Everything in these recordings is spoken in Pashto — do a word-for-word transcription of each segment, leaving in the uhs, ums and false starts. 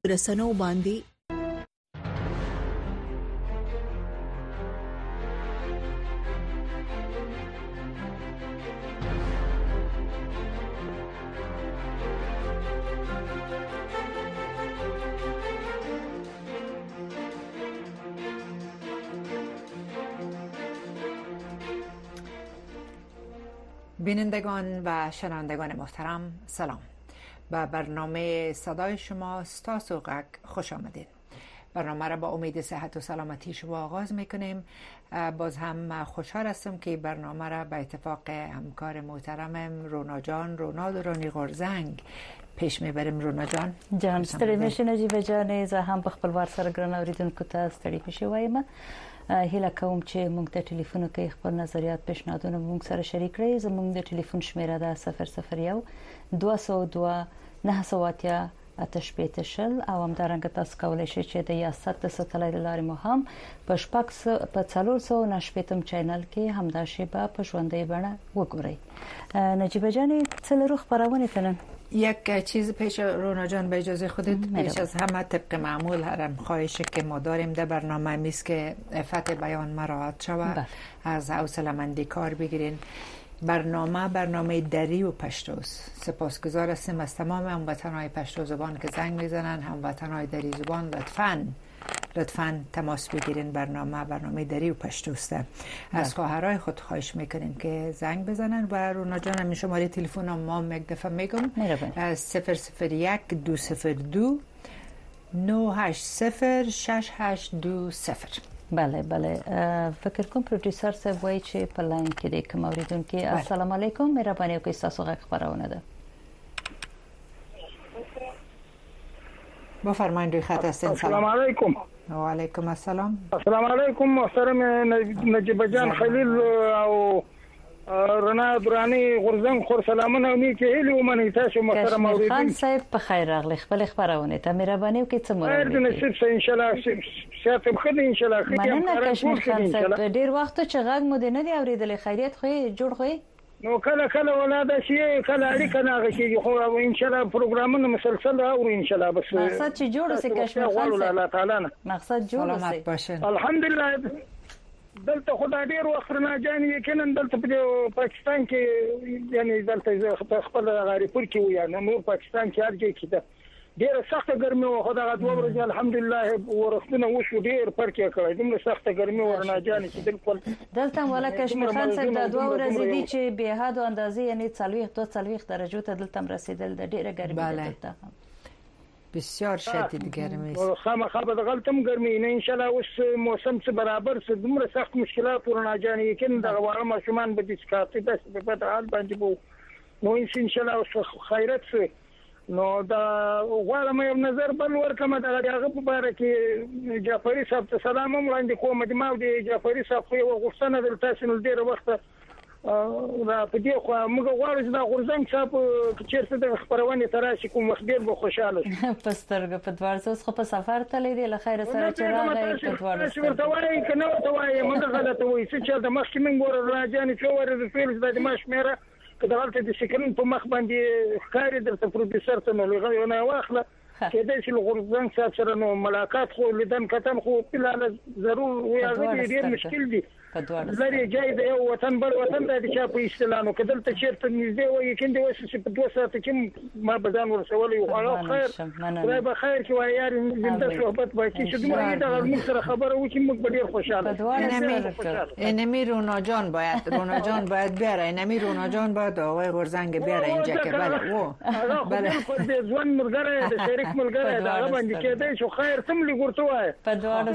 رسنو باندې بینندگان و شنوندگان محترم سلام. به برنامه صدای شما ستاسو غک خوش آمدید. برنامه را با امید صحت و سلامتی شما آغاز میکنیم. باز هم خوشحال هستم که برنامه را به اتفاق همکار محترمم رونا جان رونا درانی غورزنگ پیش میبریم. رونا جان جان ستړي مشه نجیب جان زه هم په خپل وار سره ګران اوریدونکو ته ستړي مشه وایم. هیله کوم چې موږ د ټلیفون کې خپل نظریات پیشنهادونه موږ سره شریک کړئ. زموږ د ټلیفون شمیره ده صفر صفر یو دوه سوه دوه نهه سوه اتیا اته شپېته شل او همدارنګه تاسو کولی شئ چې د یاست د ساتلایت له لارې مو هم په شپږ په څلور سوه نهه شپېتم چینل کې همدا شیبه په ژوندۍ بڼه وګورئ. نجیبه جان څه لرو خبرونه تنن؟ یک چیز پیش رونا جان به اجازه خودت پیش از همه طبق معمول هرم خواهشی که ما داریم در برنامه میست که عفت بیان مراعات شود. از حوصله‌مندی کار بگیرین. برنامه برنامه دری و پشتوست. سپاسگزار هستیم از تمام هموطنهای پشتو زبان که زنگ میزنن. هموطنهای دری زبان لطفاً لطفاً تماس بگیرین. برنامه برنامه دری و پشتوسته. از خواهرای خود خواهش میکنیم که زنگ بزنن و رونا جان همین شماره تلفن ما یک دفعه میگم صفر صفر یک دو صفر دو نه هشت صفر شش هشت دو صفر. بله بله فکر کوم پروډوسر صاحب وایي چې په لاین کې د کوم اوریدونکو السلام علیکم مهرباني وکړئ تاسو غږ خبرونه ده. بفرمایید روی خط هستین. السلام علیکم. و علیکم السلام. السلام علیکم محترم نجیب جان خلیل او رنا درانی غورزنگ خور سلامونه می که هیله ومنی تاسو محترم اوریدونکو. خان صاحب په خیر راغلی. خپل خبرونه ته مهرباني وکړئ څه مورد. خیر دې نصیب سه ان شاء الله صحت بخیر ان شاء الله. مننه کشمیر خان صاحب ډیر وخت چې غږ مو نه دی اوریدل. خیریت خو جوړ خو نو کله کله ولاده شي کله اړیکه نه غشي خو ان شاء الله پروګرامونه مسلسل او ان شاء الله. بس مقصد چې جوړ سي کشمیر خان صاحب الله تعالی نه مقصد جوړ سي. الحمدلله دلته خدای ډیر وخت نه جان یقینا دلته په پاکستان کې یعنی دلته خپل غریپور کې ویا نو پاکستان کې هرځای کې ده ډیر سخت ګرمي او خدای غوړ ورځ الحمدلله ورښتونه وشو ډیر فرق کړی دومره سخت ګرمي ورنه جان چې بالکل دلته ولا کشمیر خان صاحب د دوه ورځې دي چې به حد او اندازې یعنی څلويخ تو څلويخ درجه ته دلته رسیدل د ډیره ګرمي دلته بسیار شدید گرمی است. خامخا به غلطم گرمی نه ان شاء الله اوس موسم څخه برابر څه دومره سخت مشکلات ورنه جان یقین د غواړم ماشومان به د سکاټي بس په پټ حال باندې بو نو ان شاء الله اوس خیرت سه نو دا غواړم یو نظر بل ورکمه دا هغه په اړه کې جعفری صاحب ته سلام وړاندې کوم د ما د جعفری صاحب خو غوښتنه د تاسو نل ډیره وخت را په دې خو موږ غواړو چې دا غورزنګ صاحب چیرته د خبرونه تراشي کوم وخت ډیر به خوشاله په سترګه په دوارسوس خو په سفر ته لیدي له خیر سره چې راغی په دوارسوس ورته وایي کنه ورته وایي موږ غلطه وایي چې د مخکې موږ ور راځي چې ور د فیل د ماش میره کله غلطه د سکرین په مخ باندې ښکاری د پروډوسر ته نو لغوي نه واخله کله چې غورزنګ صاحب سره نو ملاقات خو لیدن کتن خو بلاله ضرور وي هغه ډیر مشکل دي لري جاي د یو وطن بل وطن د چا په استلانو کدل ته چیرته نږدې وي کیندې وسه چې په دوه ساعت کې ما بدن ورسول یو هغه خیر خدای به خیر کې وای یار زنده صحبت وای چې دوی دا موږ سره خبره و چې موږ به ډیر خوشاله. انمی رونا جان باید رونا جان باید بیاره. انمی رونا جان باید آقای غورزنگ بیاره اینجا که بله او بله خود ځوان مرګره د شریک مرګره دا باندې کېدای شو خیر تم لګورته وای په دوه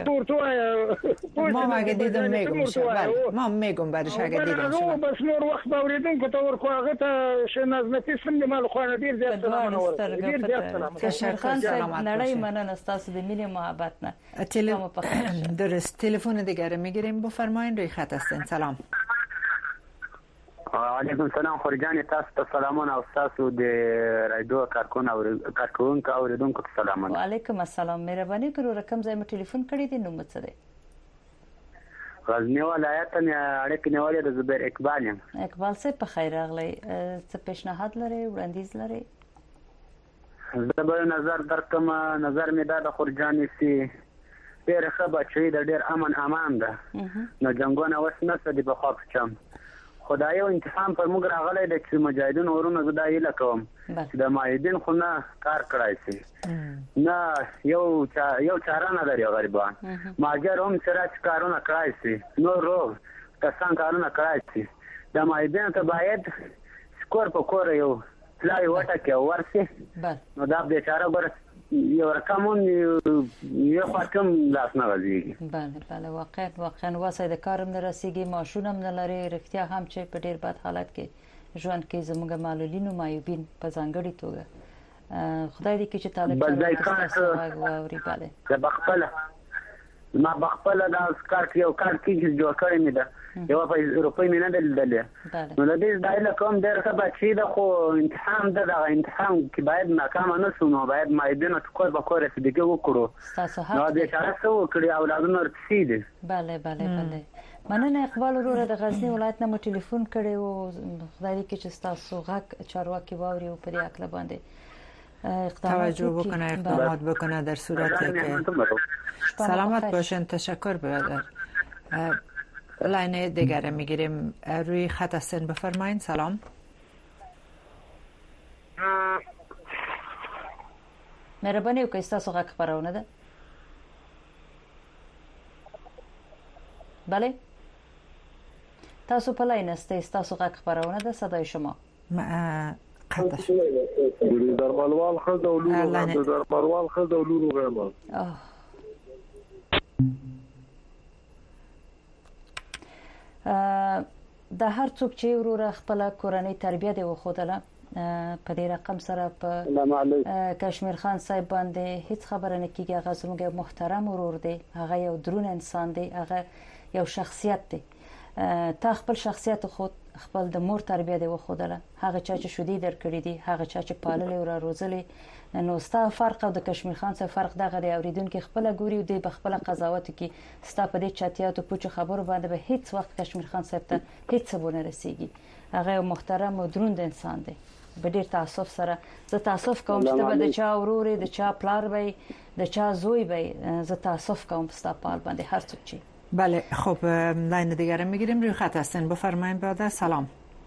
ستورته ما مگه دیدم میگم بله ما میگم بعدش اگه دیدم شما بس نور وخت باوریدونکو ته ورکو هغه ته شناز نفیس هم د مال خو ډیر زیات سلام ورکړي ډیر زیات سلام کشمیر صاحب نړۍ مننه تاسو د مینې محبت نه. درست تلفن دیگه میگیریم بفرمایید روی خط هستین. سلام علیکم سلام خورجان تاسو ته سلامونه او تاسو د رادیو کارکون او کارکون کا اوریدونکو ته سلامونه. وعلیکم السلام مهرباني کړو رقم ځای مې ټلیفون کړی دی نو مڅ دی غزنی ولایت نه اړیکې نیولې د زبیر اقبال یم. اقبال صاحب په خیر راغلی. څه پیشنهاد لري وړاندیز لري؟ زه به نظر درکم. نظر مې دا د خورجانې سي ډېر ښه بچی د ډېر امن امان ده نو جنګونه اوس نشته دي په خوا په چم خو دا یو انتخاب پر موږ راغلی دی چې مجاهدینو ورونه زه دا هیله کوم چې د مایدین خو نه کار کړی سي نه یو یو چاره نه لري غریبان مهاجر هم چې راځي کارونه کړی سي نور روغ کسان کارونه کړی سي د مایدینو ته باید کور په کور یو پلای وټکي او ورسي نو دا بیچاره ګوره یو رقمون یو خاطم لاس نه راځي. بله بله واقعا واقعا واسه د کارم نه رسیږي ماشونم نه لري رښتیا هم چې په ډیر بد حالت کې ژوند کې زموږ معلولین او معیوبین په ځانګړي توګه خدای دې کې چې طالب واوري. بله د بخپله ما بخپله دا کار کې یو کار کې چې جوړ کړی مې ده یو په روپۍ مې نه ده لیدلې نو د دې دا هیله کوم ډېر ښه بچی ده خو امتحان ده دغه امتحان کې باید ناکامه نه شو نو باید مایدینو ته کور په کور رسېدګي وکړو نو بیچاره څه وکړي اولادونه ورپسې دي. بله بله بله مننه اقبال وروره د غزني ولایت نه مو ټلیفون کړی و خدای دې کې چې ستاسو غږ چارواکي واوري او په دې عقله باندې توجه بکنه اقدامات بکنه در صورتی که سلامت باشین. تشکر برادر. لاین دیگر میگیریم روی خط هستین بفرمایین. سلام. مهرباني وکړئ تاسو غږ خبرونه ده. بله تاسو په لاین استئ تاسو غږ خبرونه ده صدای شما. قدش در مروال خد اولو در مروال خد اولو غیما د هر څوک چې وروره خپل کورنۍ تربیه دی وخدله په دې رقم سره په کشمیر خان صاحب باندې هیڅ خبره نه کیږي. هغه زموږ محترم ورور دی هغه یو درون انسان دی هغه یو شخصیت دی. تا خپل شخصیت خود خپل د مور تربیه دی وخدله هغه چا چې شودي درکړي دي هغه چا چې پاللې او روزلې نو ستا فرق او د کشمیر خان سره فرق دغه دی اوریدونکو خپل ګوري دی په خپل قضاوت کې ستا په دې چاتیاتو پوچ خبرو باندې به هیڅ وخت کشمیر خان صاحب ته هیڅ ونه رسیږي. هغه محترم او دروند انسان دی. په ډیر تاسف سره زه تاسف کوم چې ته د چا ورور د چا پلار وي د چا زوی وي زه تاسف کوم ستا پال باندې هر څه چی. بله خب لاین دیگر میگیریم روی خط هستین بفرمایید برادر. سلام.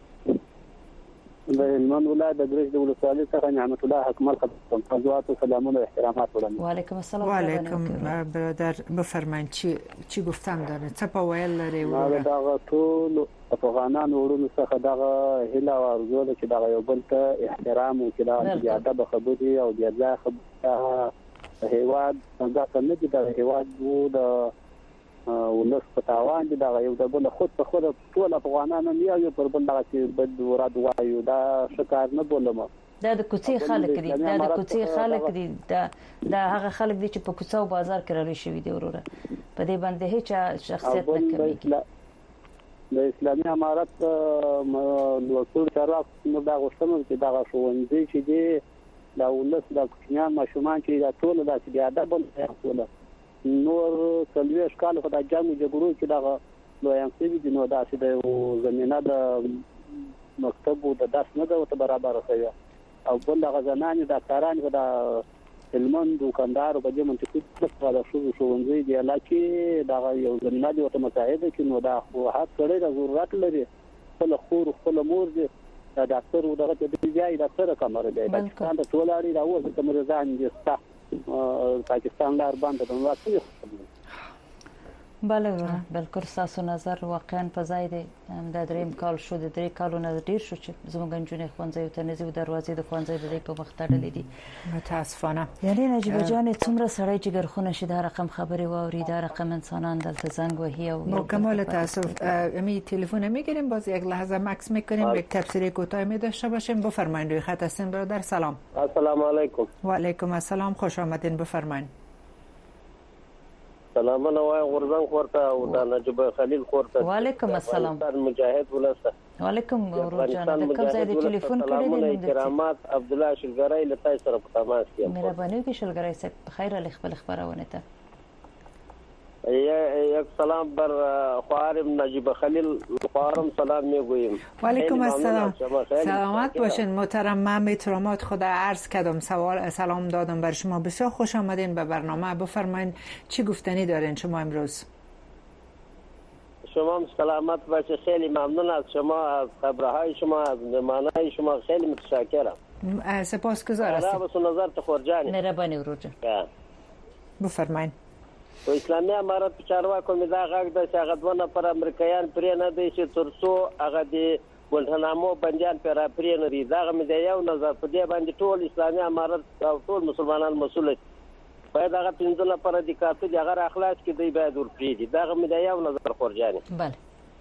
د هلمند ولایت د درش د ولسوالۍ څخه نعمت الله حکمل خدمت تاسو ته سلامونه و احترامات وړاندې. وعلیکم السلام. وعلیکم برادر بفرمایید چی چی گفتم داره څه په ویل لري. ما دا ټول افغانان ورونو څخه دغه هیله او ارزو ده چې دغه یو بل ته احترام او چې دا زیاده به خبرې او زیاده خبره هیواد دا څنګه چې دا هیواد وو د ولس په تاوان دي دا یو د بل خود په خود ټول افغانان نه یو پر بل دغه چې بد وراد وایو دا شکار نه بولم. دا د کوڅې خلک دي دا د کوڅې خلک دي دا دا هغه خلک دي چې په کوڅه او بازار کې راوي شوی دي وروره په دې باندې هیڅ شخصیت نه کوي. د اسلامي امارت لوکل چارواکو نو دا غوښتنه چې دا ښوونځي چې دي دا ولس د کوچنیان ماشومان چې دا ټول د سیاده بل ټول نور څلوي اشکال په د جامو جګړو چې دا لویان سوي دي نو دا چې د زمينه د مکتب او د داس نه د برابر شوی او بل د غزنان د کاران د هلمند دکاندار په دې منطقه کې د شو شوونځي دی لکه دا یو زمينه د وته متحده کې نو دا خو حق کړی د ضرورت لري خپل خور خپل مور دي دا ډاکټر و دغه د ځای ډاکټر کمر دی پاکستان ته ټولاري دا اوس کوم ځان دي ستا پاکستان لار باندې د واقعي بله ورونه بالکل تاسو نظر واقعا په ځای دی د دریم کال شو د درې کالونو ډیر شو چې زموږ جنې خوانځي ته نزي دروازې د خوانځي د دې په وخت تړلې دي متاسفانه. یعنی نجیب جان څومره سړی چې ګرخونه شي دا رقم خبري واوري دا رقم انسانان دلته زنگ وهي او مکمل تاسف امی تلفن میگیریم باز یک لحظه مکس میکنیم یک تفسیر کوتاه می داشته باشیم. بفرمایید روی خط هستین برادر. سلام. السلام علیکم. و علیکم السلام خوش آمدین. بفرمایید. سلام علیکم ورزان خورته او د نجیب خلیل خورته. وعلیکم السلام. مجاهد ولسته. وعلیکم ورور جان د کوم ځای د ټلیفون کړی دی؟ کرامات عبد الله شلګرای له تاسو سره په تماس کې یم. مهرباني وکړئ شلګرای صاحب خیر له خبرونه ته. د افغانستان مجاهد ولسته. وعلیکم السلام. د افغانستان مجاهد ولسته. د افغانستان مجاهد ولسته. یک سلام بر خواهرم نجیب خلیل، خواهرم سلام میگوییم. و علیکم السلام. سلامت باشین محترم. من احترامات خدا عرض کردم، سوال سلام دادم بر شما. بسیار خوش آمدین به برنامه. بفرمایید چی گفتنی دارین شما امروز؟ شما سلامت باشید. خیلی ممنون از شما، از خبرهای شما، از مهمانای شما. خیلی متشکرم. سپاسگزار هستم. بس نظر تخورجانی. مهربانی ورجان. بفرمایید. و اسلامي امارت په چارواکو مې دا غږ د چې هغه دوه نفر امریکایان پرې نه دی چې تر څو هغه د ګوانتانامو بندیان پرې را پرې نه دي. دغه مې د یو نظر په دې باندې ټول اسلامي امارت او ټول مسلمانان مسؤل دي. باید هغه پنځه نفر د قاتل هغه را خلاص کړي، دوی باید ورپرېږدي. دغه مې د یو نظر خورجاني. بله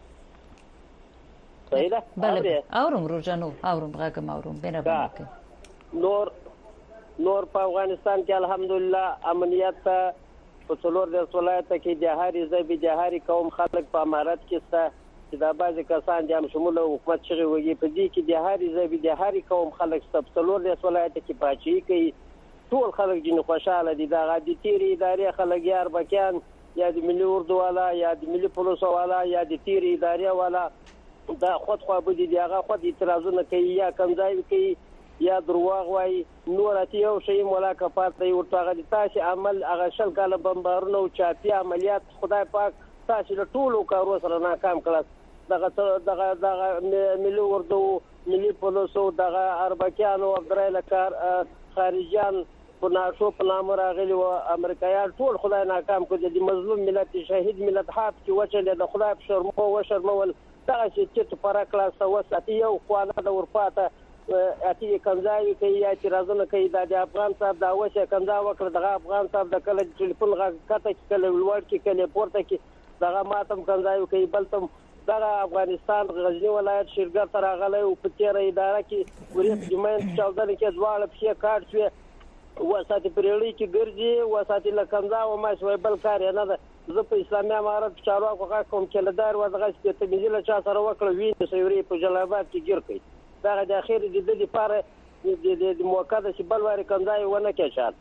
صحیح ده؟ بله اورم ورجانو، اورم غږم اورم. مهرباني وکړئ. نور نور په افغانستان کې الحمدلله امنیت په څلور د ولایت کې د هاري زبې د هاري قوم خلک په امارت کې سته چې دا بعضې کسان د شمول حکومت چغې وږي. په دې کې د هاري زبې د هاري قوم خلک سته. په څلور د ولایت کې پاچاهي کوي. ټول خلک ځینې خوشحاله دي. دغه د تېرې ادارې خلک یا اربکیان یا د ملي اردو والا یا د ملي پولیسو والا یا د تېرې ادارې والا دا خودخوابدي دي. هغه خود اعتراضونه کوي یا کنځاوي کوي یا درواغ وایي. نور اته یو شی ملاقات دی ورته هغه د تاسې عمل هغه شل کاله بمبارونه او چاپي عملیات خدای پاک تاسې له ټولو کارو سره ناکام کړل. دغه دغه دغه ملي اردو، ملي پولیسو، دغه اربکیانو، عبدالرحیل کار خارجیان په ناشو په نامه راغلي و امریکایان ټول خدای ناکام کړي. د مظلوم ملت شهید ملت حاف چې وچلې د خدای په شرمو وشرمول دغه چې فرق خلاص وساتي یو خوانه د ورپاته اتی کنځاوي کوي یا اعتراضونه کوي. د افغان صاحب دا وشه کنځا وکړه. دغه افغان صاحب د کله ټلیفون غږ کته کله لوړ کې کله پورته کې دغه ماتم کنځاوي کوي. بلتم دغه افغانستان غزنی ولایت شیرګر تر غلې او په تیر اداره کې ورې جمعین چاودنه کې دواړه په کار شوی وساتي پرېړی کې ګرځي وساتي لکنځا او ما شوی بل کار نه ده. زه په اسلامي امارت چارواکو غږ کوم چې لدار ودغه چې تمیزله چا سره وکړه ویني سیوري په جلابات کې ګیر کوي. دا د اخر د دې لپاره د موقته چې بل واري کنځای ونه کېشات.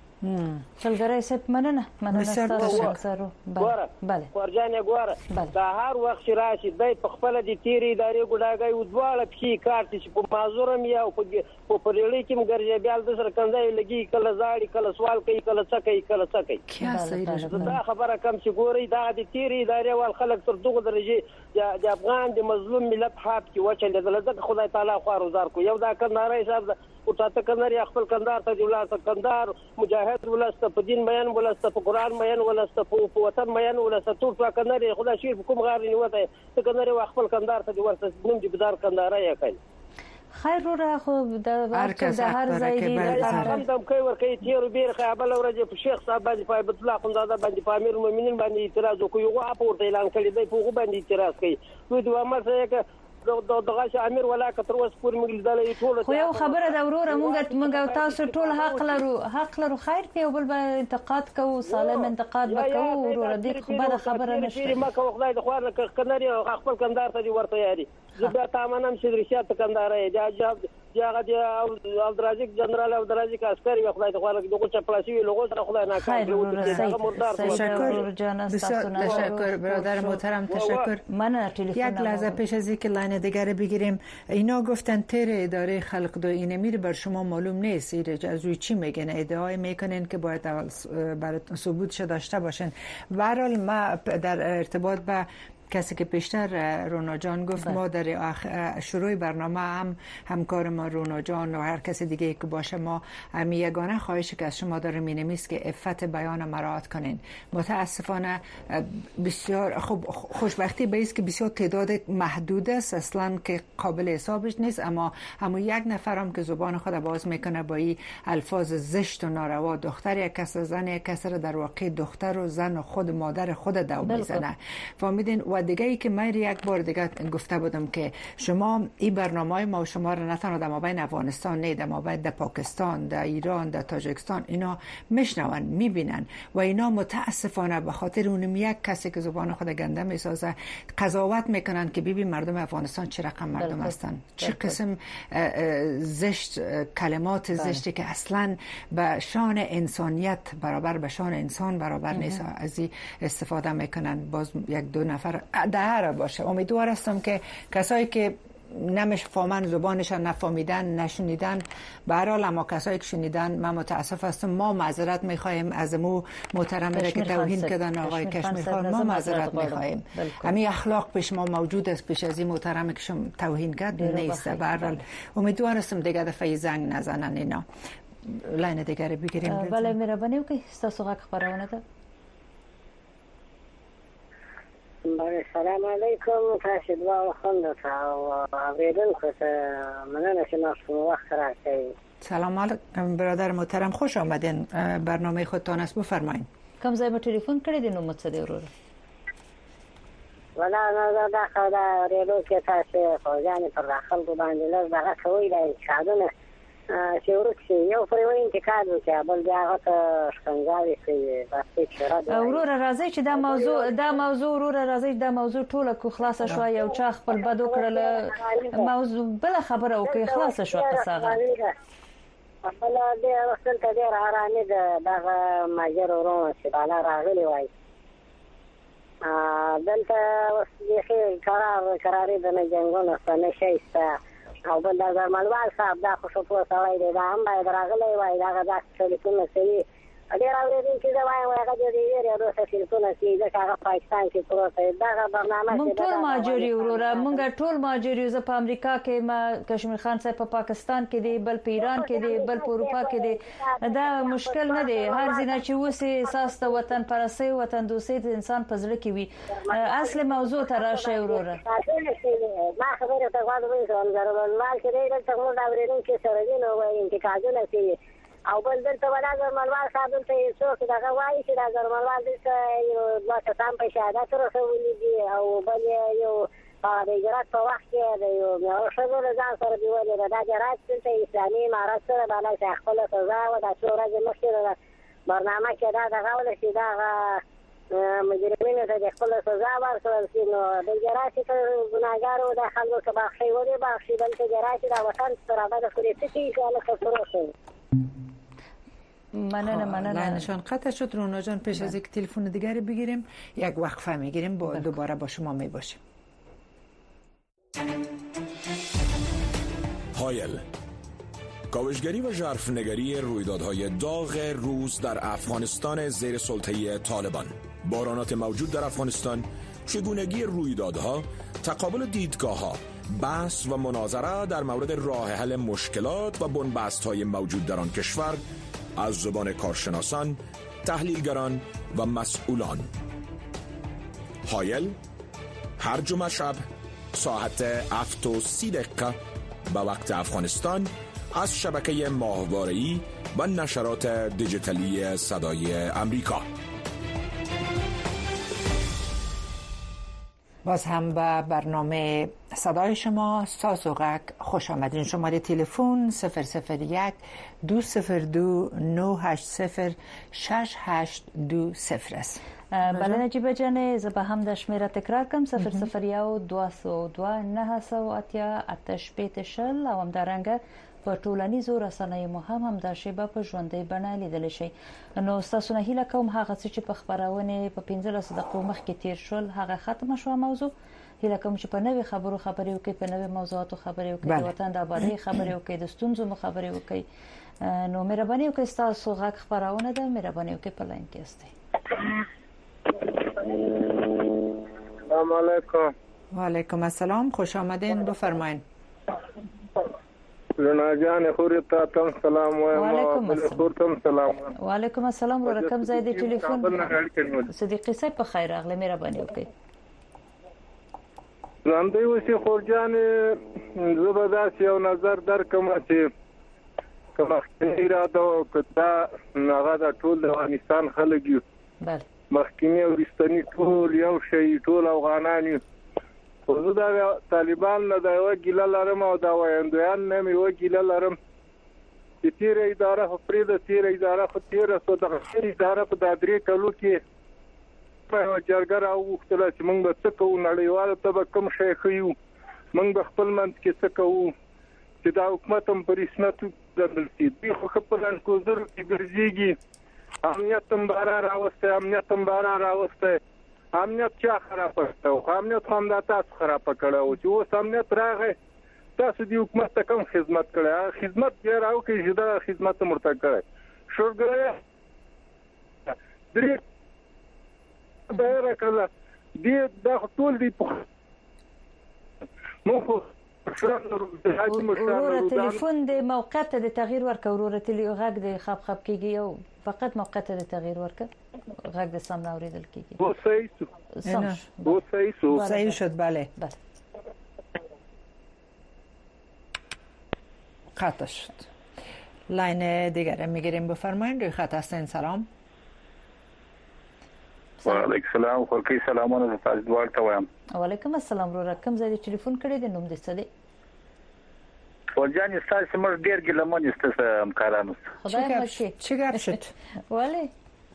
چلګرای سپ مننه مننه تاسو اکثرو. بله بله ورجانه ګوره دا هر وخت راشي دای په خپل د تیری ادارې ګډاګي ودواله په کار چې په معذورم یا په پرېړی کې مګرځي بیا د سر کنځای لګي کله زاړي کله سوال کوي کله څه کوي کله څه کوي. دا خبره کم چې ګوري دا د تیری ادارې ول خلک تر دغه درجه د افغان د مظلوم ملت حق کې وچل د لږ خدای تعالی خو روزار کو. یو دا کنداري صاحب او تاسو کنداري خپل کندار ته دی ولاسته کندار مجاهد ولاسته په دین بیان ولاسته په قران بیان ولاسته په وطن بیان ولاسته ټول کنداري خدای شیر کوم غار نیوته ته کنداري خپل کندار ته دی ورته نوم دی بدار کنداري کوي. خیر را خو د ورکه د هر ځای دی هم دم کوي ورکه تیر بیر خیابل ورځ په شیخ صاحب باندې په عبد الله خنداده باندې په امیر المؤمنین باندې اعتراض کوي. یو اپورته اعلان کړی دی په باندې اعتراض کوي. دوی دوه مرسته دغه چې امیر ولا کتر اوس پور موږ دلې ټول خو یو خبره دا وروره موږ موږ تاسو ټول حق لرو حق لرو خیر په بل بل انتقاد کوو سالم انتقاد وکړو وروره دې خو بل خبره نشته. ما کوم خدای د خوانه کناري خپل کندار ته ورته یاري زه بیا تامنم چې رشاد کنداري دا جواب یاغه دی عبدالرزاق جنرال عبدالرزاق عسکري خدای د خوانه دغه چپلاسي لوګو سره خدای ناکام کړو. مردار تشکر جان تشکر برادر محترم تشکر. من تلفن یک لحظه پیش از اینکه لاین دیگر بگیریم اینا گفتن تر اداره خلق دو اینه میره بر شما معلوم نیست ایره از روی چی میگن ادعای میکنن که باید اول برای ثبوتش داشته باشن. به هر حال ما در ارتباط با کسی که پیشتر رونا جان گفت ما در شروع برنامه هم همکار ما رونا جان و هر کسی دیگه که باشه ما هم یگانه خواهشی که از شما داریم اینه میست که عفت بیان مراعات کنین. متاسفانه بسیار خب خوشبختی به است که بسیار تعداد محدود است اصلا که قابل حسابش نیست، اما همون یک نفرم که زبان خود باز میکنه با این الفاظ زشت و ناروا دختر یک کس زن یک کس در واقع دختر و زن و خود مادر خود دو میزنه. فهمیدین؟ و دیگه ای که من یک بار دیگه گفته بودم که شما این برنامه ما و شما رو نه تنها در مابین افغانستان نه، در مابین در پاکستان، در ایران، در تاجیکستان اینا میشنون میبینن و اینا متاسفانه به خاطر اونم یک کسی که زبان خود گنده میسازه قضاوت میکنن که ببین مردم افغانستان چه رقم مردم هستن، چه قسم زشت کلمات زشتی که اصلا به شان انسانیت برابر به شان انسان برابر نیست از این استفاده میکنن. باز یک دو نفر دهره باشه. امیدوار هستم که کسایی که نمیش فهمن زبانشان نفهمیدن نشنیدن، به هر حال اما کسایی که شنیدن من متاسف هستم. ما معذرت میخوایم از مو محترمی که توهین کردن آقای کشمیر خان، ما معذرت میخوایم. همین اخلاق پیش ما موجود است، پیش از این محترمی که شما توهین کرد نیست. به هر حال امیدوار هستم دیگه دفعه زنگ نزنن اینا. لاین دیگه بگیریم. بله مهربانی وکړئ ستاسو غږ خپرونه ده. بله سلام علیکم. تاسو دواړو خوندو ته او اوریدونکو ته مننه چې ماسو وخت راکړئ. سلام علیکم برادر محترم، خوش آمدین. برنامه خودتان است، بفرمایید. کوم ځای مو ټلیفون کړی دی؟ نو مڅ دی وروره. ولا نه دا خو دا ریډیو کې تاسو فوجانې پر داخل باندې لږ دغه کوي دا شادونه چې ورکشي یو پرې وایي انتقاد وکړي بل بیا هغه ته ښکنځاوې کوي. وروره راځئ چې دا موضوع دا موضوع وروره راځئ دا موضوع ټوله کو خلاصه شوه. یو چا خپل بد وکړل موضوع بله خبره وکړي خلاصه شوه قصه هغه. خپل دې وخت ته ډېر ارامي ده دغه ماجر ورونه چې بالا راغلی وای دلته اوس بیخي قرار قرارې د نه جنګونه څه نشی شته او بل د زرملوال صاحب دا خو شپو سړی دی دا هم باید راغلی وای دغه داسې ټلیفونونه کوي ډېر اورېدونکي زه وایم هغه د دې ویرې دوسه ټلیفونه کوي ځکه هغه پاکستان کې پروت دی. دغه برنامه موږ ټول مهاجر یو وروره، موږ ټول مهاجر یو. زه په امریکا کې ما کشمیر خان صاحب په پاکستان کې دی، بل په ایران کې دی، بل په اروپا کې دی. دا مشکل نه دی. هر ځای چې اوسې احساس د وطن پرستۍ وطن دوستۍ د انسان په زړه کې وي. اصل موضوع ته راشئ وروره. ما خبره ته غواړم ووایم زرملوال چې دی دلته موږ اورېدونکي سره دي نو وایي انتقادونه کوي او بل دلته ولا زرملوال صاحب دلته څوک دغه وایي چې دا زرملوال دلته یو دوه کسان په شهادت رسولي دي او بل یو د اجرات په وخت کې د یو یو ښځو له ځان سره بیولې ده. دا اجرات دلته اسلامي امارت سره بالا چې خپله سزا وه دا څو ورځې مخکې د برنامه کې دا دغه وله چې دغه مجرمینو ته د خپله سزا ورکړل شي نو د اجرات چې ګناهګارو د خلکو که بخښي ولې بخښي بل چې اجرات چې دا وطن برابر کړي څه کېږي هلکه پروت مننه مننه. لاینشان قطع شد. رونا جان پیش از یک تلفن دیگری بگیریم یک وقفه میگیریم با دوباره با شما میباشیم. هایل کاوشگری و ژرفنگری رویدادهای داغ روز در افغانستان زیر سلطه طالبان، بحرانات موجود در افغانستان، چگونگی رویدادها، تقابل دیدگاه‌ها، بحث و مناظره در مورد راه حل مشکلات و بنبست‌های موجود در آن کشور از زبان کارشناسان، تحلیلگران و مسئولان. هایل هر جمعه شب ساعت هفت و سی دقیقه به وقت افغانستان از شبکه ماهواره‌ای و نشرات دیجیتالی صدای امریکا. باز هم به برنامه صدای شما ساز و غک خوش آمدین. شماره تلفن صفر صفر یک دو صفر دو نه هشت صفر شش هشت دو صفر است. بله نجیبه جانه زه به هم د شمیره تکرار کم صفر صفر یو دوه سوه دوه نهه سوه اتیا اته شپېته شل او همدارنګه په ټولنیزو رسنیو مو هم همدا شیبه په ژوندۍ بڼه لیدلی شئ. نو ستاسو نه هیله کوم هغه څه چې په خپرونې په پنځلسو دقیقو مخکې تیر شول هغه ختمه شوه موضوع. هیله کوم چې په نوې خبرو خبرې وکړئ، په نوې موضوعاتو خبرې وکړئ، د وطن د آبادۍ خبرې وکړئ، د ستونزو مو خبرې وکړئ. نو مهرباني وکړئ ستاسو غږ خپرونه ده، مهرباني وکړئ په لاین کې یاستئ. سلام علیکم. و علیکم السلام، خوش آمدین، بفرمایید. رونا جان خورتا تم سلام وایم. وعلیکم خورتم سلام. وعلیکم السلام. ورو رقم زید ټلیفون صدیقی صاحب په خیر اغله مهرباني وکړئ. لاندې وسی خورجان زبردست یو نظر درکم چې کومه اراده او کدا هغه د ټول افغانستان خلک یو. بله مخکینی او رستنی ټول یو شی ټول افغانان یو. خو زه دا طالبان نه دا یو ګیله لرم او دا وایندویان نه مې یو ګیله لرم چې تیره اداره خو پرېږده، تیره اداره خو تیره سوه، دغه ښه اداره په دا درې کلو کې یوه جرګه راوغوښتله چې موږ به څه کوو، نړیوالو ته به کوم شی ښیو، موږ به خپل منځ کې څه کوو چې دا حکومت هم په رسمیت وګڼل شي. دوی خو ښه په لنډکوزرو کې ګرځېږي، امنیت هم باره راوستی، امنیت هم باره راوستی. امنیت چا خراب کړی؟ امنیت خو همدا تاسو خراب کړی و چې اوس امنیت راغی، تاسو دې حکومت ته کوم خدمت کړی؟ هغه خدمت بیا راوکړئ چې دغه خدمت هم ورته کړی. شورګرایه درې به یې راکړله، دې دا خو ټول دي موږ خو وروره تلیفون د موقت د تغییر ورکه، وروره تلی غږ د خپ خپ کیږي او فقط موقت د تغییر ورکه، غږ د سم اوریدل کیږي. بو صحیح شو، بو صحیح شو، صحیح شد. بله بله قطع شد. لاین دیگر میگیریم، بفرمایید. روی خط هستین. سلام. و علیکم السلام. خورکی سلامونه تاسو دوار ته وایم. وعلیکم السلام. وروره کوم ځای ټلیفون کړی د نوم دې څه دی؟ ورجان استاد سمر ډیر ګلمن است همکارانو. خدای مخکې چی ګپ شد؟ ولی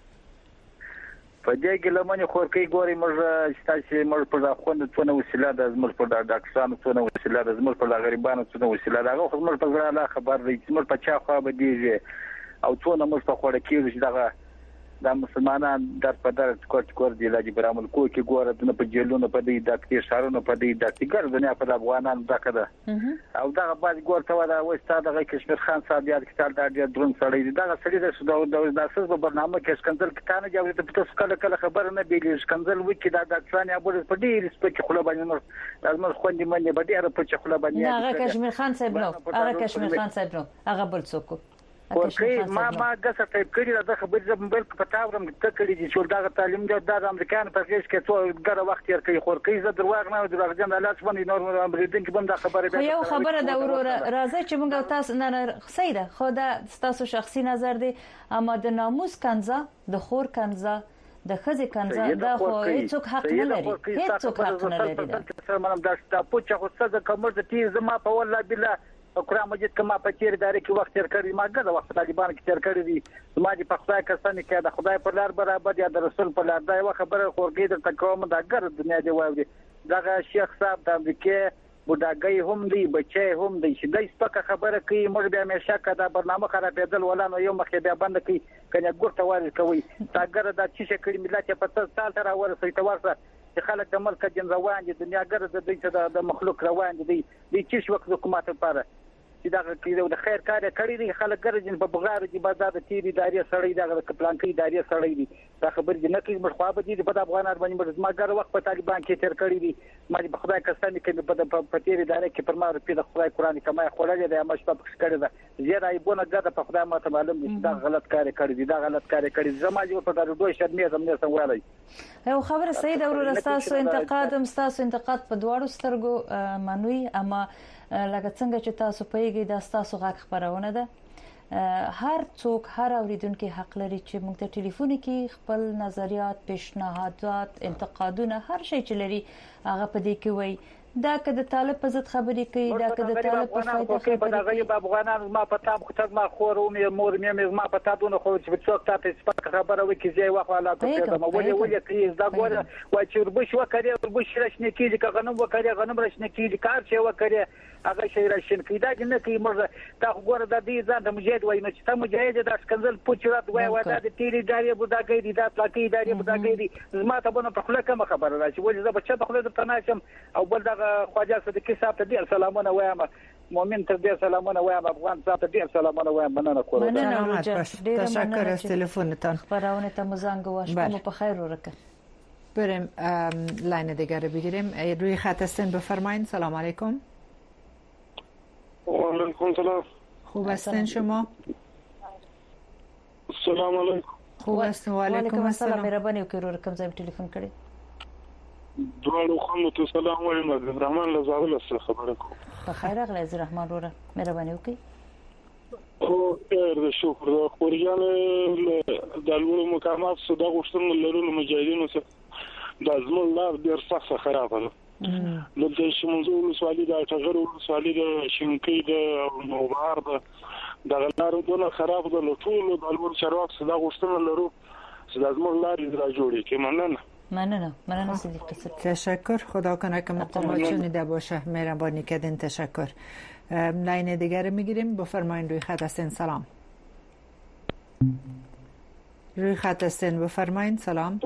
په دې ګلمن خورکی ګوري موږ چې موږ په خوند څونه وسیله د زمر په ډاکټرانو څونه وسیله د زمر په غریبانو څونه وسیله دا خو موږ په ځړه خبر دی چې موږ په چا خو به دیږي او څونه موږ په خوړه کې چې دغه د مسلمانان در په در کوټ کور دی لاجی برامل کو کې ګوره د په جیلونو په دې د کې شارونو په دې د تیګر دنیا په افغانان دغه ده او دغه باز ګورته ودا وستا دغه کشمیر خان صاحب یاد کتاب د ډیر درون سړی دغه سړی د سوداو د اساس په برنامه کې شکنځل کتانه جوړ ته تاسو کله کله خبر نه بیلی شکنځل وکي دا د ځان یا بل په ډیر سپک خله باندې نور لازم خوندې منه به ډیر په خله باندې هغه کشمیر خان صاحب نو هغه کشمیر خان صاحب نو هغه بل څوک ورکی ما ما ګسه ټایپ کړی دا خبرې زم بل په تاورم ته کړی چې دا تعلیم د امریکایانو په فیس کې څو ګره وخت یې کوي خورکی زه درواغ نه دروغجن الله باندې نور امریکایان کې بنده خبره ده یو خبره دا وروره راځي چې موږ تاسو نه سیده خو دا تاسو شخصي نظر دی اما د ناموس کنزه د خور کنزه د خزي کنزه دا خو هیڅوک حق نه لري، هیڅوک حق نه لري. دا منم دا پوچا خو څه کومه د تی زما په والله بالله قرآن مجید کما په تیر داري کې وخت تیر کړی ما ګره وخت طالبان کې تیر کړی دي ما دې په خدای کسانه کې د خدای په لار برابر یا د رسول په لار دا یو خبره خورګې د تکوم دا ګر دنیا دی وایي دا شیخ صاحب د امریکای بډاګي هم دی بچي هم دی چې دای سپکه خبره کوي موږ به همیشه کدا برنامه خرابېدل ولا نو یو مخې بیا بند کوي کنه ګورته وایي کوي دا ګر دا چې کړي ملت په تاسو سال تر اورسې تورسه چې خلک د ملک جن روان دي دنیا ګر د دې د مخلوق روان دي دي چې وخت حکومت لپاره چې دا کېدو د خیر کار کړی دي خلک ګرځین په بغار دي بازار د تیری دایره سړی دا د پلانکی دایره سړی دي دا خبر دي نه کوي مخ په دې په افغانان باندې ما ګر وخت په طالبان کې تیر کړی دي ما په خدای کسانه کې په تیری دایره کې پر ما په خدای قرآن کما خړلې ده ما شپه پکښ کړی ده زیاده ایبونه ګر په خدای ماته معلوم دي دا غلط کار کړی دي دا غلط کار کړی زما جو په دغه دوه شرمې زمونه سموالای یو خبره سید ورور تاسو انتقاد هم تاسو انتقاد په دواړو سترګو منوي اما لکه څنګه چې تاسو پیګی د تاسو غږ خبرونه ده هر څوک هر اوریدونکو حق لري چې موږ ته ټلیفون کې خپل نظریات پیشنهادات انتقادونه هر شی چې لري هغه په دې کې وای دا که د طالب په ضد خبرې کوي دا که د طالب په فایده خبرې کوي په افغانان ما په تاب خو ما خور او مور مې ما په تابونه خو چې څوک تاسو سپک خبره وکړي زی واخ ولا ته ما ولې ولې کړي دا ګوره وای چې وربش وکړي وربش راشنه کیږي که غنم وکړي غنم راشنه کیږي کار چې وکړي هغه شی راشن کیږي دا نه کوي مرزه تا ګوره د دې ځان د مجاهد وای نو چې ته مجاهد د اسکنزل پوچرات وای وای د تیری داري بوداګي دي دا پلاکي داري بوداګي دي زما ته بونه په خله کوم خبره راشي ولې زه بچا په خله د تناشم او بل دا خواجه صدیقی صاحب ته ډیر سلامونه وایم مؤمن ته ډیر سلامونه وایم افغان صاحب ته ډیر سلامونه وایم مننه کوم مننه تشکر از تلفنتان خبرونه ته مزنگ و شما په خیر ورکه بریم لاین دیگر رو بگیریم روی خط هستین بفرمایید. سلام علیکم. و علیکم سلام. خوب هستین شما؟ سلام علیکم. خوب هستین و علیکم السلام. مهربانی وکړئ ورور کوم ځای ټلیفون کړی دوړو خو ته سلام وایم عبدالرحمن لزاغل سره خبره کوم. په خیر اغلی عبدالرحمن وروره مهرباني وکړئ. او ډېر شکر خورجان د لوړو مقامات صدا غوښتنه لرلو مجاهدینو سره د ازمن لار ډېر سخت خراب ده د شموزو ولسوالي د ټغر ولسوالي د شینکۍ د نوبهار د د لارو دونه خراب ده نو ټول د لوړ چارواکو صدا غوښتنه لرو چې د ازمن لار را جوړې که مننه ممنونم ممنونم صدیق رسول. تشکر. خدا کنه که مقامات شنیده باشه. مهربانی کردین. تشکر. لاین دیگر میگیریم. بفرمایید روی خط هستین. سلام. روی خط هستین. بفرمایید. سلام.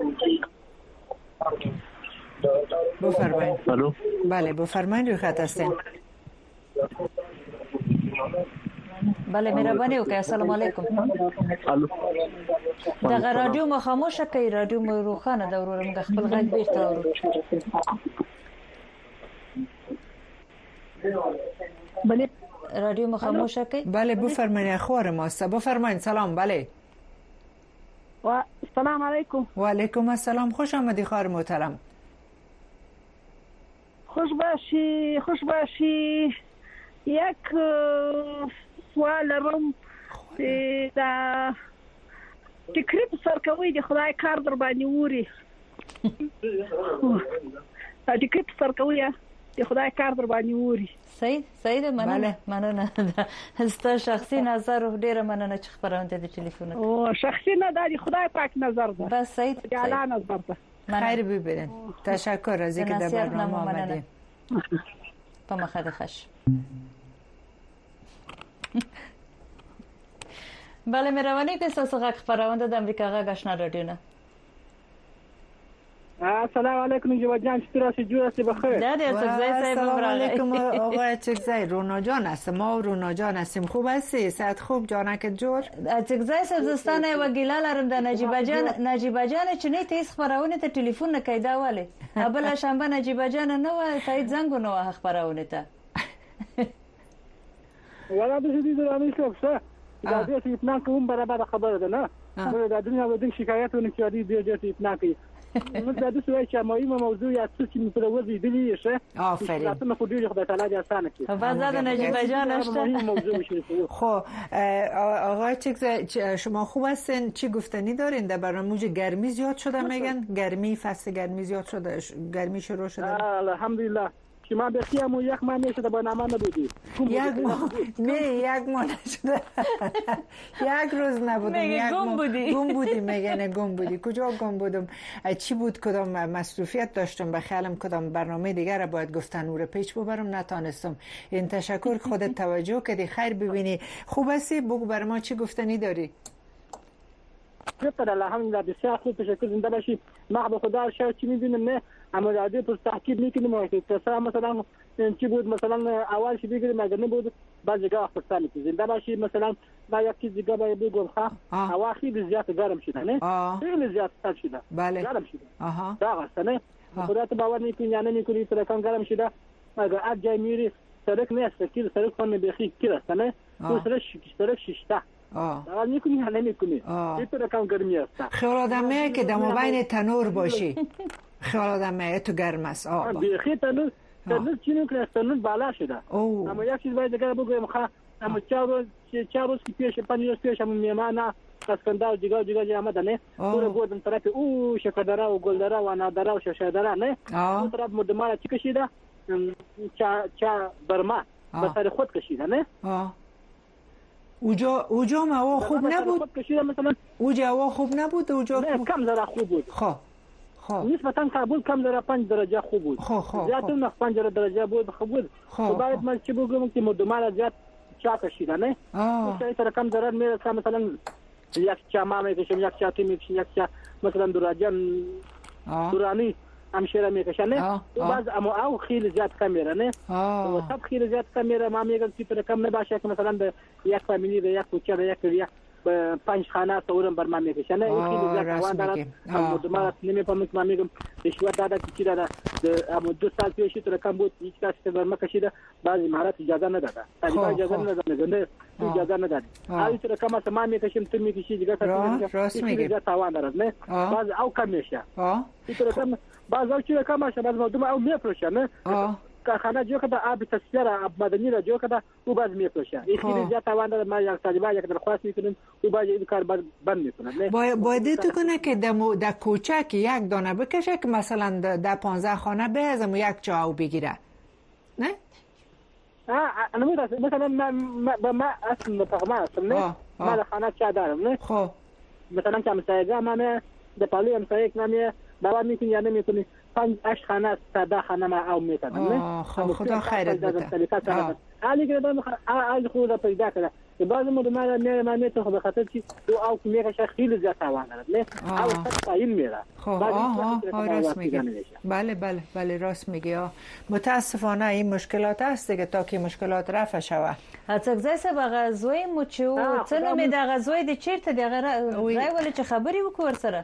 بفرمایید. بله بفرمایید روی خط هستین. بله مهرباني وکړئ. السلام علیکم. دا رادیو مو خاموشه کړئ. رادیو مو روښانه ده ورور موږ خپل غږ بیرته اورو. بله رادیو مو خاموشه کړئ. بله بفرمایید. اخبار ماست. بفرمایید. سلام. بله و سلام علیکم. و علیکم السلام. خوش آمدید خواهر محترم. خوش باشی. خوش باشی. یک سوال روم دا تکریب سرکوي د خدای کار در باندې ووري تکریب سرکوي د خدای کار در باندې ووري. صحیح صحیح ده. مننه مننه. ستا شخصي نظر ډیره مننه چې خبرونه د ټلیفون او شخصي نه د خدای پاک نظر ده. بس صحیح د اعلی نظر ده. خیر ببینید. تشکر از اینکه در برنامه آمدید. په مخه ده خش. بله مهرباني که تاسو غږ خبرونه د امریکا غږ آشنا رادیو نه. السلام علیکم جواد جان. چطور هستی؟ جور هستی؟ بخیر. السلام علیکم آقای چکزای. رونا جان هستم. ما رونا جان هستیم. خوب هستی؟ صحت خوب جانک جور؟ چکزای سبزستان و گیلا لرم د نجیبه جان. نجیبه جان چې نه تیس خبرونه ته ټلیفون نه کیدا واله. ابل شنبه نجیبه جان نه و تایید زنګ نو خبرونه ته. ولا د دې د رامي څه دا دې چې اطمینان کوم برابر خبره ده نه. دا دنیا و د شکایتونه چې دې دې چې اطمینان کوي. نو دا د څه چې مهمه موضوع یا څه چې په ورځ دې شي. آفرین. تاسو خو دې خدای تعالی دې اسانه کړي. فضا د نجیبه جان اشته. خب آقای چکزای شما خوب هستین؟ چی گفتنی دارین در برنامه؟ گرمی زیاد شده میگن؟ گرمی فصل گرمی زیاد شده. گرمی شروع شده. الحمدلله. که ما بخیام یک ماه نشده برنامه نبودی. یک ماه نه یک ماه نشده. یک روز نبودم. یک گم بودی. گم بودی میگن گم بودی. کجا گم بودم؟ چی بود؟ کدام مسئولیت داشتم؟ به خیالم کدام برنامه دیگر را باید گفتن نور پیچ ببرم نتونستم. این تشکر خودت توجه کردی. خیر ببینی. خوب هستی؟ بگو بر ما چی گفتنی داری؟ شکر الحمدلله بسیار خوب. تشکر. زنده باشی. ما به خدا شکر چی می‌بینیم نه اما رادیو پر تحقیق میکنیم که مثلا مثلا چی بود مثلا اول چی بگیریم اگر نبود بعضی جا خرسانی که زنده باشی. مثلا ما یک چیز دیگه باید بگم خواه هوا خیلی زیاد گرم شده نه خیلی زیاد سرد شده. بله گرم شده داغ است نه. خدا تو باور میکنی یا نمیکنی ترکان گرم شده. اگر از جای میری سرک نیست کیر سرک خون بخی کیر است نه. تو سرک سرک ششته داغ میکنی یا نمیکنی این ترکان گرمی است. خیال آدمه که دم بین تنور باشی. خیال آدمه تو گرم است. آب بخی تنور تنور چی نمیکنه تنور بالا شده. اما یک چیز باید دیگر بگویم خواه اما چهار روز چهار روز که پیش پنج روز پیش همون میهمان اسکندر جگا جگا جگا آمده نه. پورا بودن طرف او شکردره و گلدره و نادره و ششدره نه. اون طرف مردمانه چی کشیده؟ چا چا برما به سر خود کشیده نه. اوجا اوجا ما خوب نبود. مثلا اوجا هوا خوب نبود. اوجا کم ذره خوب بود. خب خب نسبتا کابل کم ذره پنج درجه خوب بود. خب خب زیاد نه پنج درجه بود خوب بود. خب باید من چی بگم که مردمانه زیاد چا کشیده نه. مثلا سر کم ذره میرسه مثلا یک چا ما میکشم یک چا تی میکشم یک چا مثلا دراجان دورانی همشیره میکشن نه. بعض اما او خیلی زیاد کمیره نه. و سب خیلی زیاد کمیره ما میگم که پر کم نباشه که مثلا به یک فامیلی به یک کوچه به یک ریا به پنج خانه سورم بر ما میکشن نه. این خیلی زیاد روان دارد. مردمان نمیفهمم که ما میگم رشوت داده که چی داده. اما دو سال پیش تو کم بود هیچ کسی بر ما کشیده. بعضی مهارت اجازه نداده. طالبان اجازه نداده نه. اجازه نداده. آیا تو کم است ما میکشیم تو میکشی دیگه راست میگی. زیاد توان دارد نه. بعض او کم میشه. تو کم بعض او چیزا کم است بعض مردم او میفروشن نه. کارخانه جوړ کړه آب تصفیه را آب مدنی را جوړ کړه او باز میپوشه این خیلی زیاد توان داره. ما یک طالبان یک درخواست میکنیم او باز این کار بند میکنه. باید تو کنه که در در کوچه که یک دانه بکشه که مثلا در پانزده خانه به از یک چاو بگیره نه؟ آه انا مو مثلا ما ما ما اصلا فهمه اصلا ما له خانه چا دارم نه. خب مثلا که مسایگا ما در پالی مسایگ نمیه باور میکنی یا نمیکنی پنج اش خانه ساده خانه ما او میکنم نه. خب خدا خیرت بده. علی که دارم علی خود پیدا کنه. بعضی موقع ما میره ما میتونه به خاطر چی او او میگه شخص خیلی زیاد توان داره نه. او پایین میره. خب آها راست میگه. بله بله بله راست میگه. متاسفانه این مشکلات هست دیگه تا که مشکلات رفع شوه. اڅکزای سه بغزوی مو چې څنګه مې د غزوی د چیرته د غره وای ولې چې خبري وکور سره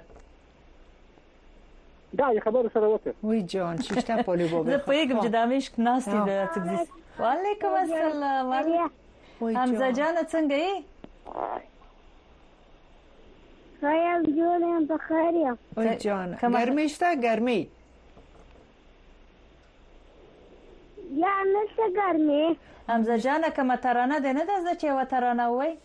دا یې خبر سره وته وای جان ششته پولی بوبه زه پېګم چې د مشک ناستې د اڅکزي وعلیکم السلام حمزه جان څنګه یې خیر جوړم په خیر یم وای جان ګرمي شته ګرمي یا نشته ګرمي حمزه جان کومه ترانه ده نه ده چې و ترانه وای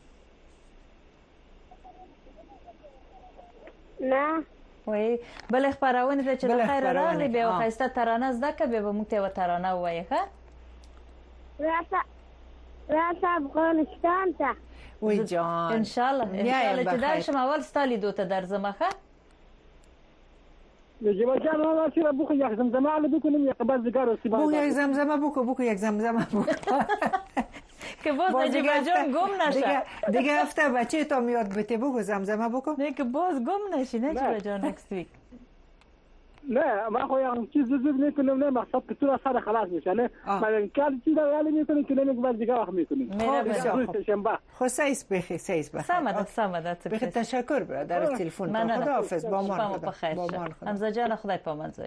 نه وای بل خبرونه ده چې د خیر راغلی به خاصه ترانه زده که به موږ ته و ترانه وای ښه راته راته افغانستان ته وای جان ان شاء الله ان شاء الله چې درشم اول ستالي دوته درځم ښه جمال جان ما چې بوخه یک زمزمه علی بکنیم یک باز دیگر است بو یک زمزمه بوکو بوکو یک زمزمه بوکو که باز جمال جان گم نشه دیگه دیگه هفته بچه تو میاد بته بوکو زمزمه بوکو نه که باز گم نشی نه جمال جان نکست ویک نه ما خو یو چیز زوب میکنم نه مقصد که تو سره خلاص میشه نه من کار چیز ولی میکنم که نمیگم باز دیگه وقت میکنیم خب خب سایس بخیر سایس بخیر سمدت سمدت بخیر تشکر برادر تلفن خدا حافظ با مان خدا با مان خدا حمزه جان خدای پامان زوی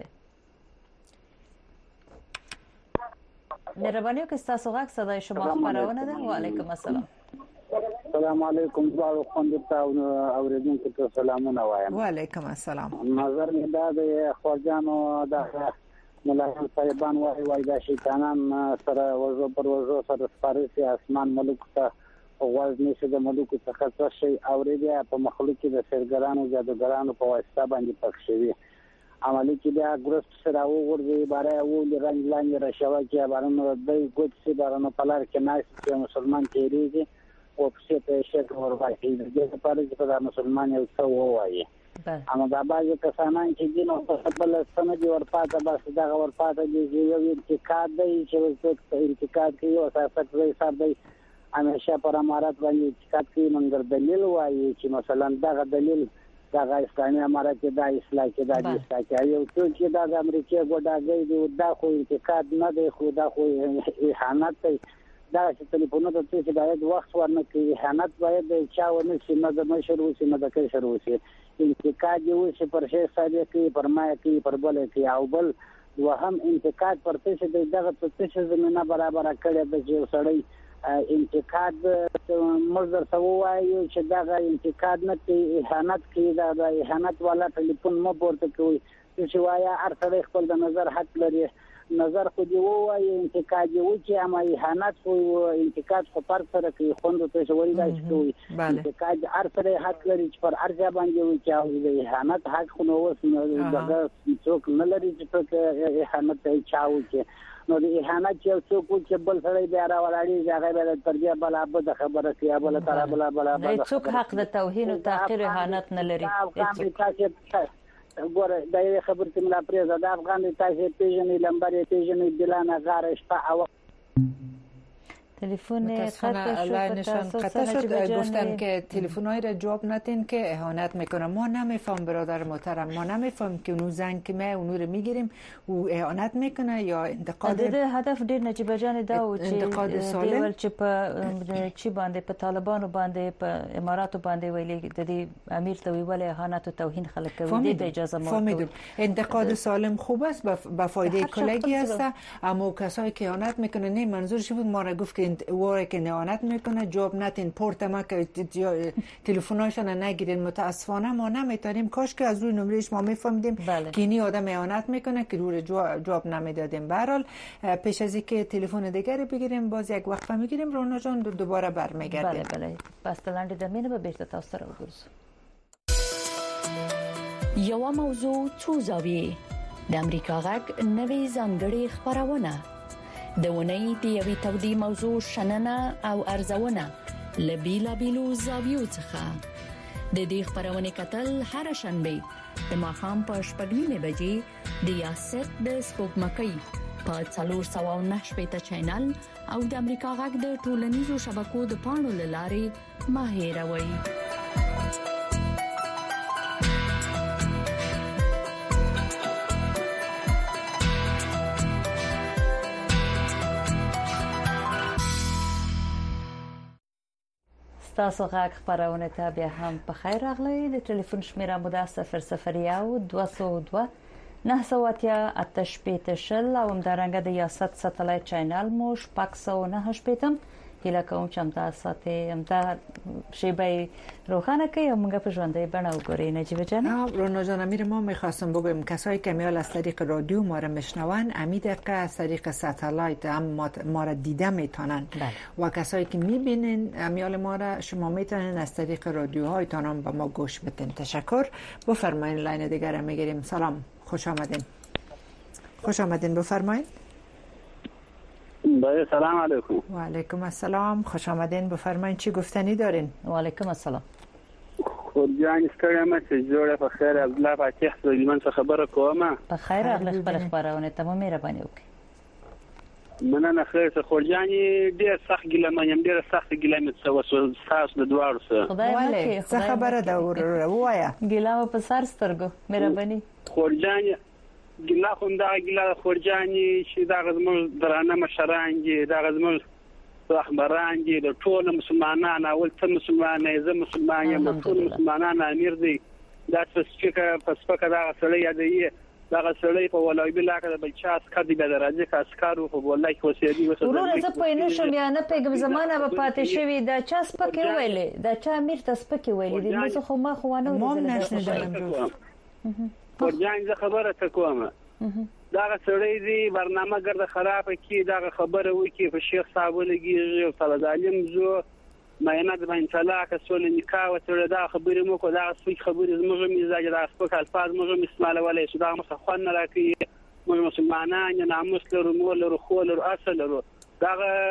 مهربانی که تاسو غږ صدای شما خبرونه ده و علیکم السلام السلام علیکم زارو خوندتا اوریدونکو ته سلامونه وایم. و علیکم السلام. نظر مې دا د خواجانو د ملایان صاحبان وایي وایي دا شیطانان سره وزو پر وزو سره سپارسي اسمان ملک ته غواز نشي د ملک څخه څه شي اوریدیا په مخلوق کې د سرګرانو جادوګرانو په واسطه باندې پخ شوی عملی کې بیا ګروپ سره وګورځي بارے او لرنګ لاندې راشوا کې بارنو د ګوت سي بارنو پلار کې ناس چې مسلمان کېږي او په څه شي ورغاړي د دې لپاره چې په مسلمان یو څه وایي اما دا باندې کسانان چې دین او په بل سم دي ورپاته بس دا ورپاته دي یو انتقاد دی چې څوک انتقاد کوي او سیاست کوي حساب دی همیشه پر امارات باندې انتقاد کوي منګر دلیل وایي چې مثلا دا دلیل دا اسلامي امارات کې دا اصلاح کې دا د اصلاح یو څوک چې دا د امریکا ګډاګي دی دا خو انتقاد نه دی خو دا خو اهانت دی دا چې ټلیفون ته چې باید وخت ورنه کوي اهانت باید چا ونه شي نه د مشر وسی نه د کشر وسی انتقاد یو چې پر شي ساده کوي پر ما کوي پر بل کوي او بل وهم انتقاد پر څه دی دغه څه چې زمينه برابر کړي د یو سړی انتقاد مزر سوای چې دا انتقاد نه کوي اهانت کوي دا د اهانت والا ټلیفون مو پورته کوي چې وایا هر څه خپل د نظر حق لري نظر خو دی وای انتقاد یو چې اما اهانت او انتقاد په پر سره کوي خوند ته شوی دا کوي انتقاد هر څه حق لري چې پر ارجا باندې وي چې او اهانت حق خو نو وس دغه څوک نه لري چې په اهانت ته چاو چې نو د اهانت یو څوک چې بل سره بیا راوړاړي هغه به ترجیح بل ابد خبره کوي بل تر بل بل بل څوک حق د توهین او تحقیر اهانت نه لري ګوره دا یو خبر چې ملا پرېزه د افغان تاسو پیژنې لمبرې پیژنې بلانه غاره شپه او تلفن خط شد گفتن که تلفن‌های را جواب ندین که اهانت میکنه. ما نمیفهم برادر محترم، ما نمیفهم که اونو زنگ که ما اونو رو میگیریم او اهانت میکنه یا انتقاد. ده هدف ډیر نجیب جان دا و چې انتقاد سالم چې په چی باندې په طالبانو باندې په اماراتو باندې ویلي د دې امیر ته ویل اهانت او توهین خلک کوي د اجازه ما انتقاد سالم خوب است به فایده کلگی است، اما کسایی که اهانت میکنه نه منظورش بود ما را گفت که این واره که نهانت میکنه جواب نتین پورت ما که تلفناشون نگیرین. متاسفانه ما نمیتونیم، کاش که از روی نمرهش ما میفهمیدیم بله. که اینی آدم نهانت میکنه که روی جواب نمیدادیم. به هر حال پیش از اینکه تلفن دیگری بگیریم باز یک وقفه میگیریم. رونا جان دوباره برمیگردیم. بله بله بس تلاند دمینه به بیرته تاسو را وګرځو. یو موضوع څو زاویې د امریکا غږ نوې ځانګړې خبرونه د ونې د یوې تودې موضوع شننه او ارزونه له بیلابیلو زاویو څخه د دې خبرونه کتل هر شنبه د ماښام په شپږ نیمې بجې د یاست د سپوږمکۍ په څلور سوه نهه شپېته چینل او د امریکا غږ د ټولنیزو شبکو د پاڼو له لارې مه هېروئ. تاسو غږ خبرونه ته بیا هم په خیر راغلی. د ټلیفون شمیره مو ده صفر صفر یو دوه سوه دوه نه سوه اتیا اته شپېته شل او همدارنګه د یاست سټلایټ چینل مو شپږ سوه نهه شپېته. هیله کوم چې همدا ساتي همدا شیبه روښانه کوي او موږ په ژوندۍ بڼه وګورئ. نجیبه جان رونا جان امیر ما میخواستم بگویم کسایی که میال از طریق رادیو ما را میشنون امی دقیقه از طریق ساتلایت هم ما را دیده میتونن و کسایی که میبینین میال ما را شما میتونین از طریق رادیوهایتان هم به ما گوش بدین. تشکر. بفرمایین لاین دیگر میگیریم. سلام، خوش آمدین. خوش آمدین، بفرمایین. بله سلام علیکم. و علیکم السلام، خوش آمدین. بفرمایید چی گفتنی دارین؟ و علیکم السلام. خود جان ستړی مې جوړه په خیر عبدالله فاتح سلیمان څخه خبره کوم. په خیر اغلی خبر خبرونه ته مې مهرباني وکړئ. مننه خیر څه خو جان ډیر سخت ګلمه یم ډیر سخت ګلمه څه وسو تاسو د دوار سره. خدای مکه څه خبره ده وایا؟ ګلمه په سر سترګو مهرباني. خو جان ګلا خو دا ګلا خورجاني چې دا غزمل درانه مشران دي دا غزمل رهبران دي د ټول مسلمانانو اول ته مسلمانانه زه مسلمان یم ټول مسلمانانو امیر دي دا څه په سپکه دا سړی یادې دا سړی په ولای بلا کې د بچاس کدی به درځي کا اسکارو په ولای کې وسیدي وسه ورور زه په نو شم یا نه پیګم زمانه به پاتې شوی دا چا سپکه ویلې دا چا امیر ته سپکه ویلې دي زه خو ما خو نه مم نشنیدم. ورجان زه خبره تکوم دا سړی دی برنامه ګرځه خرابه کی دا خبره وکي په شیخ صاحب لګي او طلب عالم زو مینه د باندې طلاق سول نکاح او تر دا خبره مو کو دا سپک خبره زموږ مزاج دا سپک الفاظ موږ استعمال ولې شو دا مخخون نه راکې موږ مسلمانان ناموس لرو مول لرو خو لرو اصل لرو دا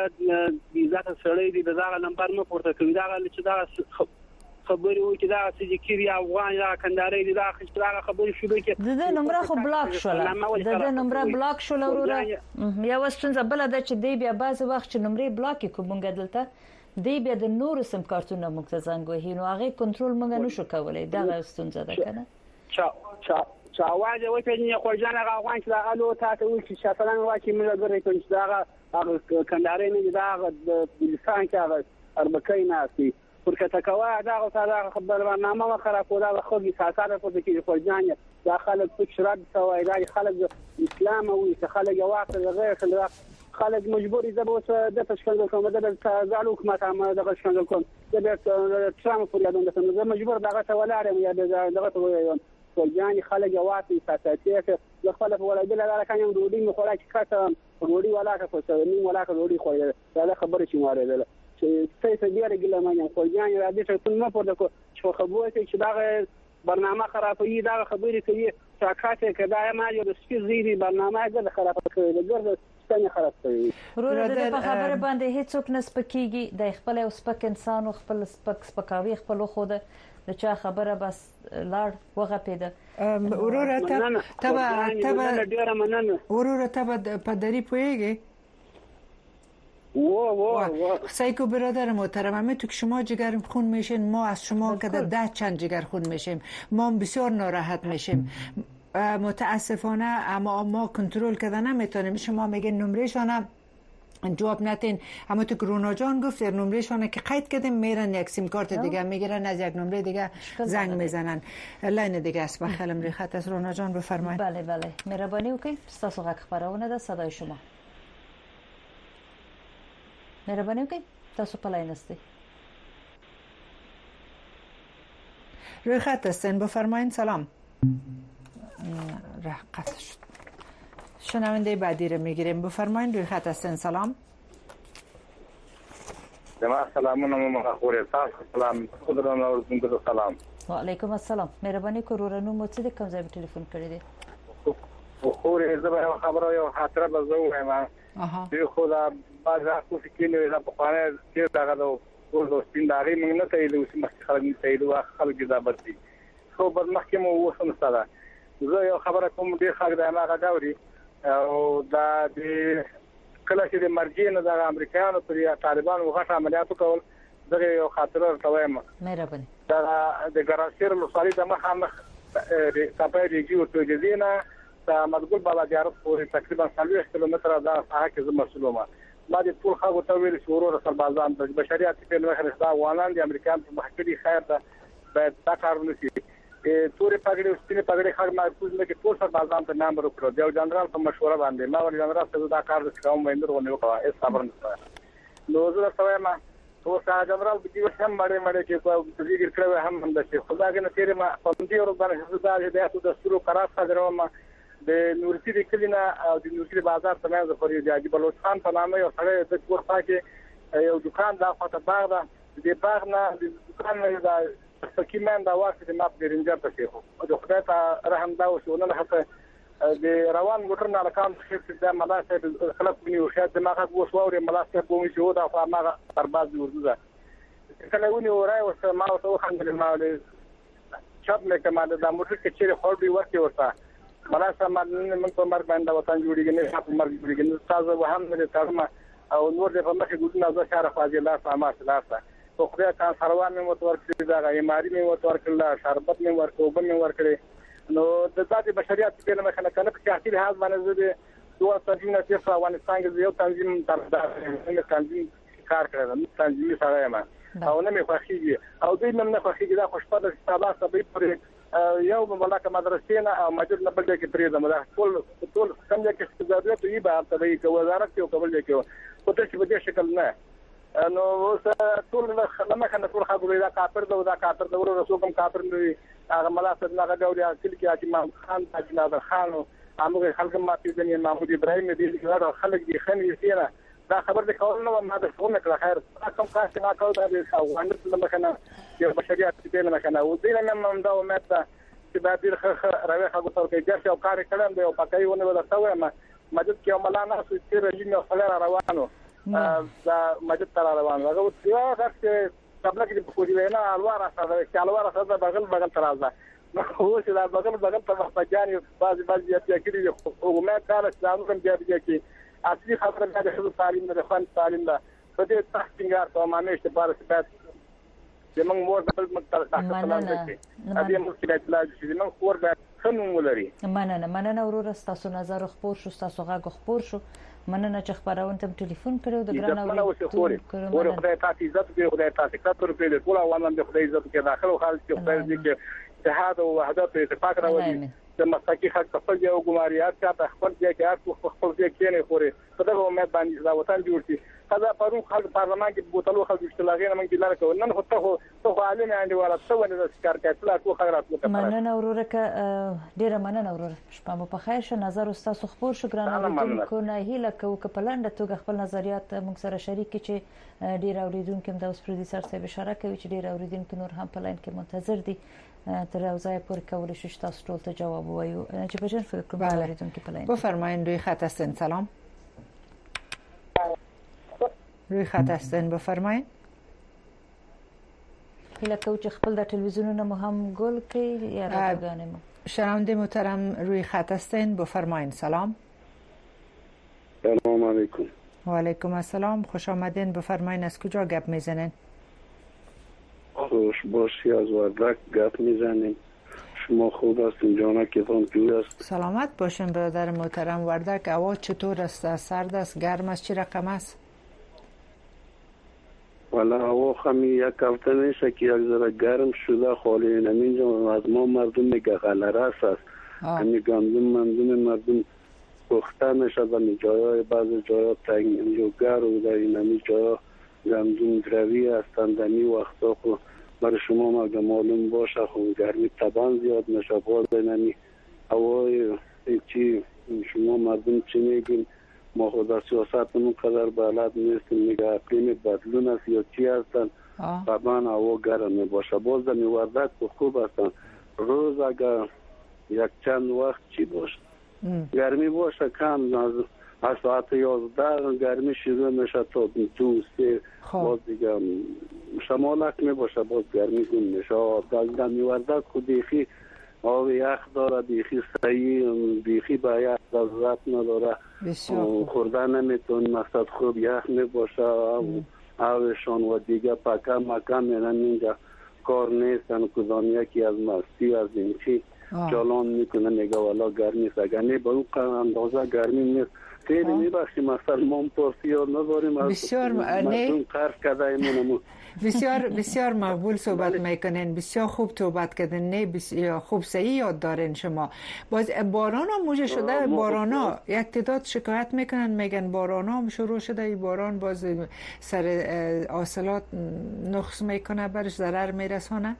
عزت سړی دی دا نمبر مو پورته کوي دا چې دا خبري وکي دا چې کیری افغان یا کنداري دي دا خبري شروع کړي د نمبر خو بلاک شول د نمبر بلاک شول وروره یا وستنځ بل د چې دی بیا باز وخت چې نمبر بلاک کومګه دلته دی بیا د نور سم کارتونه موږ ته زنګ وهي نو هغه کنټرول موږ نشو کولای دا وستنځ ده کنه چا چا چا واجه وته نه خو ځان هغه افغان چې دا الو تاسو وکي چې مثلا واکي موږ غره کوم چې دا کنداري نه دا د بلسان کې هغه اربکای ناسي ورکه تکوا دا او دا خبر برنامه خراب ولا خو سیاست په دې کې فرجان دا خلک په شراب سوای دا خلک اسلام او خلک واقع غیر خلک خلک مجبور دي اوس د تشکیل کوم د زالو حکومت هم د تشکیل کوم د ترام په یادونه د مجبور دغه ولاره یا دغه ته فرجان خلک واقع سیاست د خپل ولای بل لاره کایم روډي مخوره کې کاته روډي ولا کا فسونی ولا کا روډي خو دا خبره چې ماره ده چې څه ډیره ګلمانه خو ځان را دي چې څنګه په دغه چې خبره چې دا برنامه خرابوي دا خبرې کوي چې کاته کدا ما یو د سپیډ زیری برنامه د خراب کوي د ګرځ څنګه خراب کوي ورور د په خبره باندې هیڅوک نه سپکیږي د خپل او سپک انسان او خپل سپک سپکاوي خپل خو د چا خبره بس لاړ وغه پیدا ورور ته تبا تبا ډیره مننه ورور ته په دری پويږي وا وا سایکو برادر محترم تو که شما جگر خون میشین ما از شما که ده چند جگر خون میشیم ما بسیار ناراحت میشیم متاسفانه اما ما کنترل کردن نمیتونیم شما میگین نمرهشان جواب نتین اما تو رونا جان گفت نمرهشان که قید کردیم میرن یک سیم کارت دیگه میگیرن از یک نمره دیگه زنگ میزنن لاین دیگه است بخیل امری خط از رونا جان بفرمایید. بله بله مهربانی وکړئ تاسو غږ خبرونه ده صدای شما مهرباني وکړئ تاسو په لاین هستئ. روی خط هستین بفرمایید. سلام. راه قطع شد. شنونده بعدی رو میگیریم. بفرمایید روی خط هستین. سلام. جناب سلامونه مخاور تاسو سلام خدای نور زنده سلام. و علیکم السلام. مهرباني کورورانو مو څه د کوم ځای ټلیفون کړی دی؟ خو زه به خبره یو خاطره به زه وایم. اها دی خو دا باز راکو فکرینه دا په خانه کې دا غو ورته سپینداري موږ نه کوي د اوسې مخکې خلک نه کوي دا خلک دا بدي خو بل مخکې مو وسم ستاره زه یو خبره کوم ډیر خلک دا ما غاوري او دا د کله چې د مرګینه د امریکایانو پر طالبانو غټ عملیات وکول دغه یو خاطره تویم. مهرباني دا د ګراسیر لوسالي د مخامخ د سپای ریګیو ته جزینا دا مدګل بالا جارت پورې تقریبا څلوېښت کیلومتره دا ساحه کې زما مسلومه ما د ټول خلکو ته ویل چې ورور سربازان د بشریت په نوې خرڅا وانان د امریکایانو په محکمې خیر ده باید دا کار ونشي. تورې پګړې او سپینې پګړې خلک ما کوز نه کې ټول سربازان ته نام ورکړو د جنرال په مشوره باندې ما ول جنرال څه دا کار وکړم ویندر ونه وکړه هیڅ خبر نه نو زه ته ما او سره جنرال د دې هم مړې مړې چې په دې کړو هم هم د خدای نه تیرې ما په دې ور باندې دا د تاسو د سرو قرار صدرو ما د نورسي د کلینا او د نورسي بازار ته نه زفري د اجي بلوچ خان په نامه یو سره د کورتا کې یو دکان دا خاطر باغ ده د باغ نه د دکان نه دا سکیمن دا واسه د ماپ د رنجر ته شي خو د خدای ته رحم دا وسونه هڅه د روان موټر نه لکان چې د ملاسه خلک بني او شاید د ماغه وسووري ملاسه کوم شي دا خو ما پرباز ورزه کله ونی ورای وسه ما او ته خندل ما له چاپ نه کماله د موټر کې چیرې خور دی ورته ورته ملاسه ما من په مرګ باندې وطن جوړیږي نه په مرګ جوړیږي تاسو به هم نه تاسو او نور د په مخه ګورنه زو شهر فاضل الله سلامات لاسه خو خدای کان سروان مې متور کړی دا ایماری مې متور کړل شربت مې ورکو بل مې ورکړي نو د ذات بشریت په نامه کنه کنه په شخصي لحاظ باندې زه دوه تنظیم نه په افغانستان کې یو تنظیم طرفدار یم تنظیم کار کړم تنظیم سره یم او نه مې خوښیږي او دوی نن نه خوښیږي دا خوشپاله استعلا سبې پر یو ملک مدرسې نه او مسجد نه بل کې پرې زموږ ټول ټول څنګه کې ضرورت یې به تبې کې وزارت یو قبل کې او ته چې په دې شکل نه نو ټول لمه کنه ټول خبرې دا کافر دا دا کافر دا ورو رسول کوم کافر نه هغه ملاسد نه غوړي اصل کې چې امام خان تاج نادر خان او هغه خلک ما پیژنې محمود ابراهیم دې دا خلک دي خنې سیره دا خبر د کول نو ما د فون کړه خیر کوم کار چې ما کول دا د افغانستان لمه کنه یو بشریت په لمه کنه او دې نه مم دا امید ده چې بعد دې راوي هغه څو کې ګرځي او کار کړم دی او پکای ونه ولا سوې ما مجد کې مولانا چې رجیم او خلل روانو دا مجد تر روانو هغه یو څه قبل کې په کوی وینا الوار سره چې الوار سره بغل بغل ترازه نو چې دا بغل بغل په مجاني بعضي بعضي یا کېږي او امید کار چې دا کوم دی چې اصلي خبره ده د تعلیم د فن تعلیم ده په دې تحقیقات او مانیش په اړه څه د موږ مور د بل متعلق دي ابي مشکلات لا چې موږ خور به څنګه ولري مننه مننه ورور تاسو نظر خبر شو تاسو غږ خبر شو مننه چې خبرونه تم ټلیفون کړو د ګران اوري ور خدای تاسو عزت کوي خدای تاسو کتر په ټول عوامل د خدای عزت کې داخله خالص کې خدای دې کې اتحاد او وحدت او اتفاق راوړي د مساکی خلک خپل یو ګماریات ته خپل ځای کې هر خپل ځای کې نه خوري په دغه امید باندې دا وطن جوړ شي قضا پرون خلک پارلمان کې بوتلو خلک اشتلاغین موږ دلار کوي نن خو ته ته عالم اندي ولا څه ونه د ښکار کوي ټول ټول خبرات مو مننه وروره ک ډیره مننه وروره شپه مو په خیر شه نظر تاسو خبر شو ګران اوریدونکو نه هیله کوم ک پلانډه توګه خپل نظریات موږ سره شریک چې ډیر اوریدونکو هم د اوس پروډوسر صاحب اشاره کوي چې ډیر اوریدونکو نور هم په لاین کې منتظر دي تر اوسه پورې کولای شو تاسو ټول ته جواب وایو چې په جن فکر کوم اوریدونکو په لاین بفرمایید روی خط هستین سلام روی خط هستین بفرمایید هیله کوم چې خپل د تلویزیونونو مو هم گل کې یا راګانې مو شنونده محترم روی خط هستین بفرمایید سلام سلام علیکم و علیکم السلام خوش آمدین بفرمایید از کجا گپ میزنین خوش باشی از وردک گپ میزنیم شما خوب هستین جانکتان جور است سلامت باشین برادر محترم وردک هوا چطور است سرد است گرم است چه رقم است والا هوا خمی یک هفته نیست که یک ذره گرم شده خالی اینجا از ما مردم میگه غلرس است همی گندم مردم مردم پخته میشه در جایهای بعضی جاها تنگیوگر و در اینمی جاها گندم دروی هستند. در این وقتا خب برای شما مگه معلوم باشه خب گرمی طبعا زیاد میشه. باز اینمی هوای چی شما مردم چی میگین ما خود در سیاست نمون قدر بلد نیستیم میگه اقلیم بدلون است یا چی هستن طبعا هوا گرم میباشه. باز در وردک خوب هستن روز اگر یک چند وقت چی باشه گرمی باشه کم از ساعت یازده گرمی شروع میشه تا دو سه باز دیگه شمالک میباشه باز گرمی گون میشه. در وردک خود دیخی آب یخ داره بیخی سعی بیخی با یخ ضرورت نداره خوردن نمیتون مقصد خوب یخ میباشه آبشان و دیگه پاکم مکم میرن اینجا کار نیستن کدام یکی از مستی از این چی جالان میکنه میگه والا گرمی سگنه با اون اندازه گرمی نیست. خیلی میبخشی مثلا ما پرسی ها نداریم بسیار نه قرض کرده ایمونمون بسیار بسیار مقبول صحبت میکنین بسیار خوب صحبت کردن نه بسیار خوب صحیح یاد دارین شما. باز باران ها موجه شده باران ها یک تعداد شکایت میکنن میگن باران ها شروع شده ای باران باز سر حاصلات نقص میکنه برش ضرر میرسانه.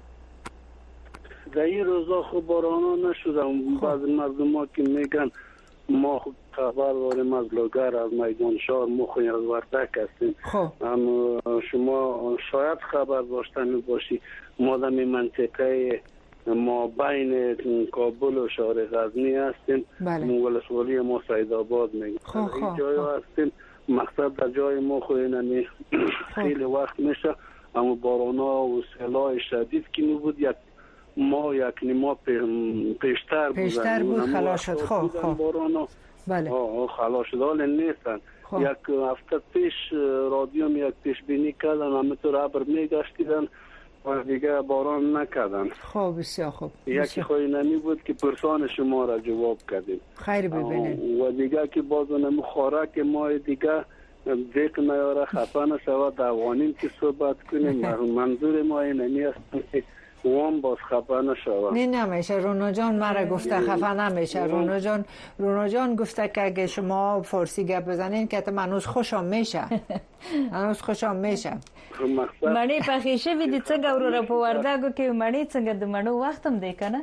در این روزا خب باران ها نشده. بعض مردم ها که میگن ما خبر داریم از لوگر از میدان شهر مخوی از وردک هستیم. اما شما شاید خبر داشتنی باشی ما در منطقه ما بین کابل و شهر غزنی هستیم. ولسوالی ما سیدآباد میگیم این جای هستیم. مقصد در جای ما خوی خیلی وقت میشه اما بارانا و سیلای شدید که نبود یک ما یک نیما پیشتر بود پیشتر بود خلاص شد. خب خب بله خلاص شد حال نیستن. یک هفته پیش رادیوم یک پیش بینی کردن همینطور ابر میگشتیدن و دیگه باران نکردن. خب بسیار خوب. یکی خواهی نمی بود که پرسان شما را جواب کردیم. خیر ببینید. و دیگه که باز نمی خوره که ما دیگه دیگه نیاره خفه نشود افغانیم که صحبت کنیم. منظور ما اینمی است که وام باز خفه نشود. نه نمیشه. رونا جان مرا گفته خفه نمیشه. رونا جان رونا جان گفته که اگه شما فارسی گپ بزنین که منوز خوشم میشه. منوز خوشم میشه. مانی پخیشه ویدی څنګه ورور په وردګو کې مانی څنګه د مانو وختم دی کنه؟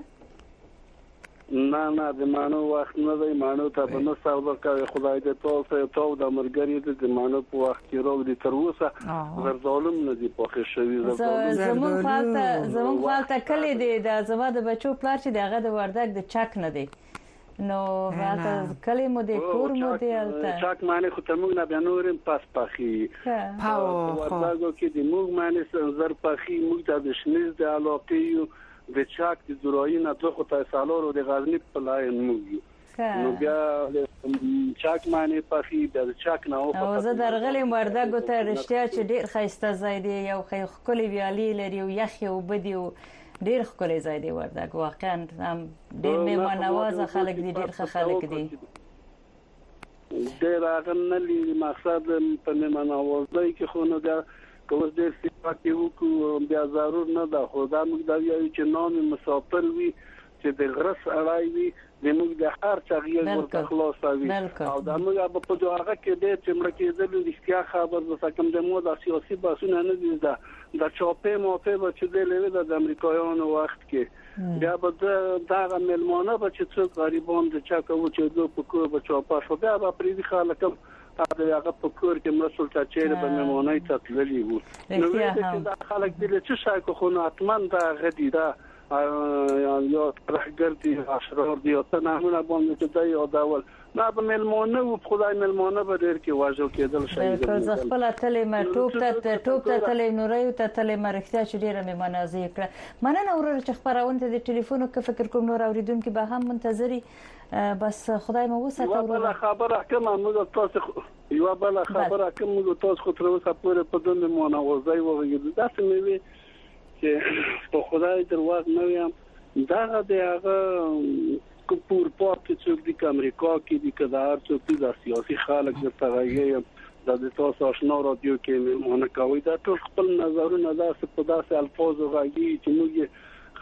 نه نه د مانو وخت نه دی. مانو ته په نو سودا کوي خدای دې تاسو ته د مرګري د مانو په وخت کې راو دي تر اوسه زر ظالم نه دی پخې شوی. زمون فالته زمون فالته کلی دی د زما د بچو پلار چې دغه د وردګ د چک نه دی نو فالته کلی مو دی کور مو دی الته چک معنی خو ته موږ نه بنورم پاس پخې پاو وردګو کې د موږ معنی زر پخې موږ د شنیز د علاقې د چاک د زورای نه تو خو ته سالور د غزنی په لای موږ نو بیا چاک معنی پخې د چاک نه او زه درغلې وردګو ته رښتیا چې ډیر خسته ځای دی یو خې خولي ویالي لري او یخ او بدی او ډیر خولي ځای دی وردګ واقعا هم ډیر میمه نوازه خلک دي ډیر ښه خلک دي. ډیر هغه نه لري مقصد په میمه نوازه کې خو نو دا کوم ډیر صفات یو کو بیا ضرور نه ده. خو دا موږ دا یو چې نام مسافر وي چې د غرس اړای وي د موږ د هر چاغیه ورته خلاص وي او دا موږ په دغه کې د چې موږ کې د اړتیا خبر د کوم د مو د سیاسي باسونه نه دي دا د چاپه موافقه چې د لوي د امریکایانو وخت کې بیا به دا ملمانه به چې څو غریبان د چا کوو چې دوه په کو به چاپه شو بیا به پریدي خلک دا هغه په کور کې مسول تا چیرې به مېمونای ته تللی وو. نو دا خلک دې چې شای کو خو ناتمن دا غدي دا یا راګردي اشرار دی او ته نه نه باندې چې دا یو داول ما به مېلمانه او خدای مېلمانه به ډېر کې واجو کېدل شي. زه خپل تلې ما ټوپ ته ټوپ ته تلې نورې ته تلې مرختیا چې ډېر مې منازې کړ. مننه ورور چې خبرونه ته د ټلیفون کې فکر کوم نور اوریدونکو به هم منتظري بس خدای مو وساته ورور. خبره کوم موږ تاسو یو بل خبره کوم موږ تاسو خو تر اوسه پورې په دنه مونږه وایو دا څه مې چې په خدای درواغ نه یم دا د هغه کوپور پورت چې د امریکا کې د کدار څو د سیاسي خلک د تغیر د تاسو آشنا رادیو کې مونږ کوي دا ټول خپل نظرونه داسې په داسې الفاظ غږی چې موږ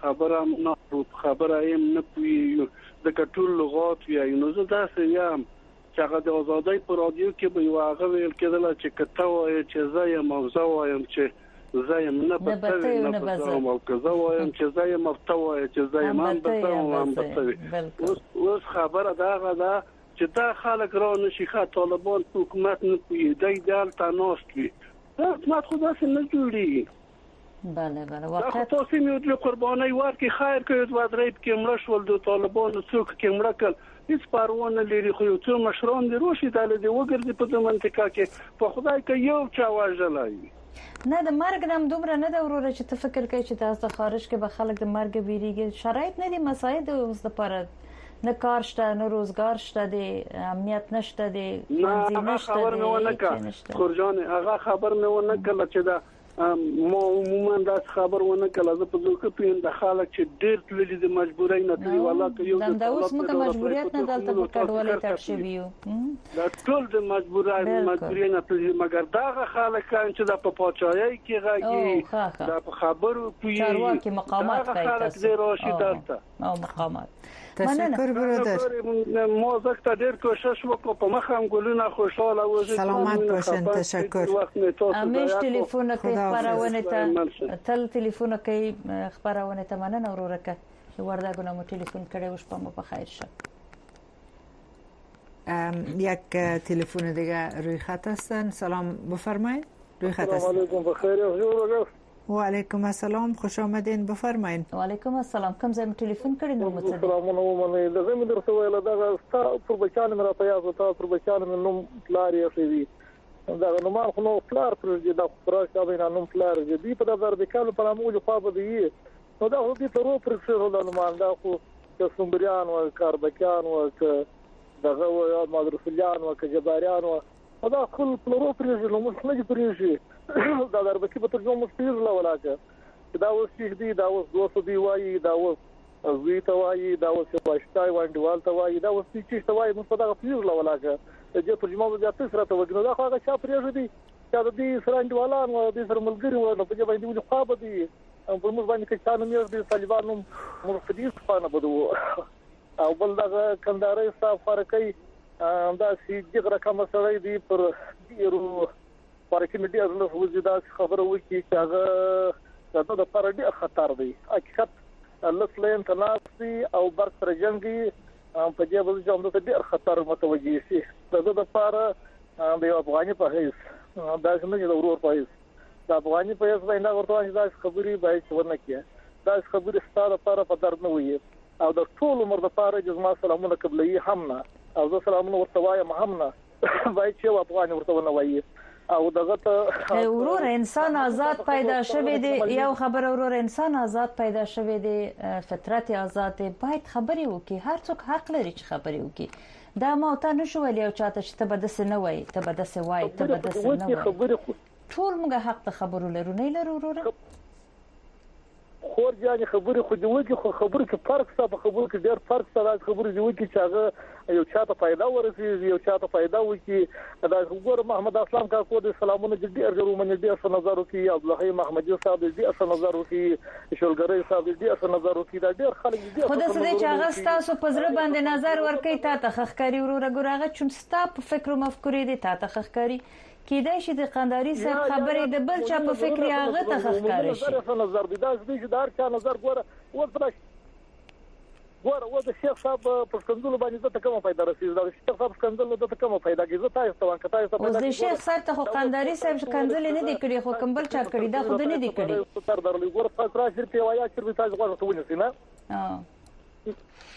خبره نه خبره ایم نه پوي د کټول لغات وی نو زه دا سم چې هغه د ازادۍ پر رادیو کې به واغه ویل کېدل چې کته وای چې زه یم موضوع وایم چې زه یم نه بتوي نه بزوم او که زه وایم چې زه یم مفتوي چې زه یم هم بتوم هم بتوي اوس خبره دا غدا چې دا خلک را نشي خا طالبان حکومت نه پوي دای دالته نوست وي دا حکومت خو داسې نه جوړي بله بله واقعا تاسو مې د قرباني ورکې خیر کوي د ودرېب کې مړ شول د طالبانو څوک کې مړ کړ هیڅ پرونه لري خو یو څو مشران دي روشي داله دی وګرځي په دې منطقه کې په خدای کې یو چا واژلای نه د مرګ نام دومره نه د وروره چې ته فکر کوي چې تاسو خارج کې به خلک د مرګ بیریږي شرایط نه دي مساعد اوس د پاره نه کار شته نه روزګار شته د امنیت نشته د نه خبر نه ونه خورجان هغه خبر نه ونه کله چې دا مو عموما دا خبر ونه کله زه په ځکه پین د خلک چې ډیر تللی د مجبورۍ نه دی والله که یو د اوس موږ مجبوریت نه دلته په کډوالۍ تر شویو دا ټول د مجبورۍ مجبورۍ نه دی مګر دا خلک چې د په پاچایي کې راګي دا په خبرو پی چارواکي مقامات کوي خلک زه راشي دلته او مقامات تشکر برادر ما زکه ډیر کوشش وکړم په مخ هم ګلونه خوشاله وځي سلامت باشین تشکر امیش ټلیفون کوي خبرونه ته تل ټلیفون کوي خبرونه ته مننه ورورکه چې ورداګونه مو ټلیفون کړي وش په مو په خیر شه یک تلفن دیگه روی خط هستن. سلام بفرمایید. روی خط هستن. سلام علیکم بخیر. و علیکم السلام، خوش آمدین، بفرمایید. و علیکم السلام. کوم ځای ټلیفون کړی نو مته سلامونه ومنه د زمي درته ویل دا ستا پر بچان مې را پیاز وتا پر بچان مې نوم پلار یې شوی دا نو ما خو نو پلار پر دې دا پراش دا نه نوم پلار دې په دغه د کالو په نامو خو به دی نو دا هو دې تر پر څه دا نو ما دا خو چې سومبریان او کاربکان او دغه او مدرسلیان او جباریان او دا خپل پلورو پرېږي نو موږ نه پرېږي دا دربکې په ترجمه مستیر لا ولاکه دا اوس چې دی دا اوس دوه دی وایي دا اوس زوی ته وایي دا اوس پښتای وانډوال ته وایي دا اوس چې ته وایي موږ په دغه پیر لا ولاکه د ترجمه د تاسو راته وګورئ دا خو هغه چا پرېږي دی چې د دې سره انډوالان او د سره ملګری و نو په دې باندې ولې خو به دی په موږ باندې کې څانه مې د طالبانو مرتدي څخه بدو او بل دغه کنداري صاحب فرقي دا چې دغه رقم سره دی پر ډیرو فرقي میډیا زنه وځي دا خبره وکړي چې هغه د پر ډیر خطر دی حقیقت لسلین تناسي او برق پر جنگي په دې باندې چې موږ ته ډیر خطر متوجي شي د د لپاره د افغاني په هیڅ دا څنګه د ورور په هیڅ د افغاني په هیڅ باندې ورته دا خبري باید ونه کړي دا خبري ستاره لپاره په درد نه وي او د ټول عمر لپاره چې ما سلامونه قبلي هم نه او زه سلامونه ورته وایم هم نه باید چې افغاني ورته ونه وایي او دغه ته ورور انسان آزاد پیدا شوی دی یو خبر ورور انسان آزاد پیدا شوی دی فطرت آزاد دی باید خبري وکي هر څوک حق لري چې خبري وکي دا ما ته نشو ویل یو چاته چې ته بده سه نه وای ته بده سه وای ته بده سه نه وای ټول موږ حق ته خبرو لرو نه لرو ورور خور ځان خبرې خو دی وکی خو خبرې کې فرق څه په خبرو کې ډېر فرق څه خبرې دی وکی چې هغه یو چاته फायदा ورسي یو چاته फायदा وکي دا وګور محمد اسلام کا کو د سلامونه ډېر ډېر ومنه ډېر نظر وکي عبد الحی محمدي صاحب ډېر نظر وکي شولګری صاحب ډېر نظر وکي دا ډېر خلک دي خو د څه چې هغه تاسو په زړه باندې نظر ورکي تا ته خخکاری وروره ګورغه چون ستاپ فکر او مفکورې دي تا ته خخکاری کیدای شي د قنداري صاحب خبرې د بل چا په فکر هغه ته خخکاری شي نظر دي دا چې دار چا نظر ګوره وځه ګوره و د شیخ صاحب په کندل باندې ته کومه फायदा رسیږي دا شیخ صاحب کندل ته کومه फायदा کیږي تاسو ته وانکه تاسو ته د شیخ صاحب ته قنداري صاحب کندل نه دی کړی خو کمبل چا کړی دا خو نه دی کړی تر درلې ګوره تاسو راځي په وایا چې تاسو غواړئ ته ونیسئ نه اه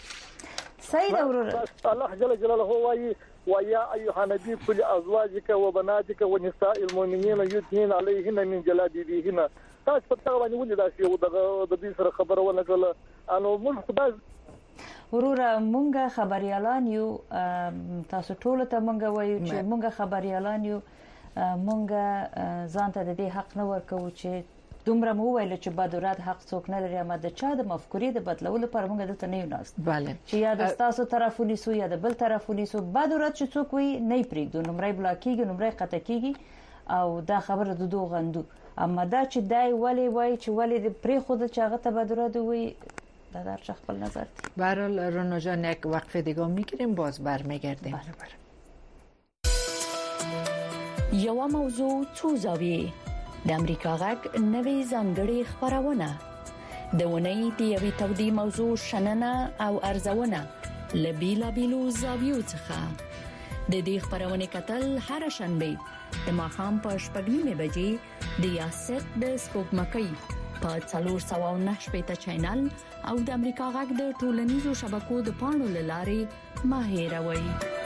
سيد اورور الله جل جلاله وايي ويا ايها النبي كل ازواجك وبناتك ونساء المؤمنين يدنين عليهن من جلابيبهن تاسو په تاسو باندې ولې دا شی د دې سره خبره ونه کړل انو موږ خدای ورور مونږه خبريالان یو تاسو ټول ته مونږه وایو چې مونږه خبريالان یو مونږه ځان ته د دې حق نه ورکو چې دومره مو ویل چې بدورات حق څوک نه لري اما د چا د مفکورې د بدلولو پر موږ دلته نه یو ناست bale چې یا د تاسو طرفونی سو یا د بل طرفونی سو بدورات چې څوک وي نه پریږدو نمرې بلاکیږي نمرې قطع کیږي او دا خبره د دوه غندو اما دا چې دای ولی وای چې ولی پری خود چې هغه ته بدره دوی دا در خپل نظر دی. به هر حال رونا جان یک وقفه دیگه میگیریم باز برمیگردیم. بله بله. یو موضوع څو زاویې د امریکا غږ نوې ځانګړې خبرونه د ونې د یوې تودې موضوع شننه او ارزونه له بیلابیلو زاویو څخه د دې خبرونه کتل هر شنبه د ماښام په شپږ نیمه بجې د یاست د سپوږمکۍ په څلور سوه او نهه شپېته چینل او د امریکا غږ د ټولنیزو شبکو د پاڼو له لارې مه هېروئ.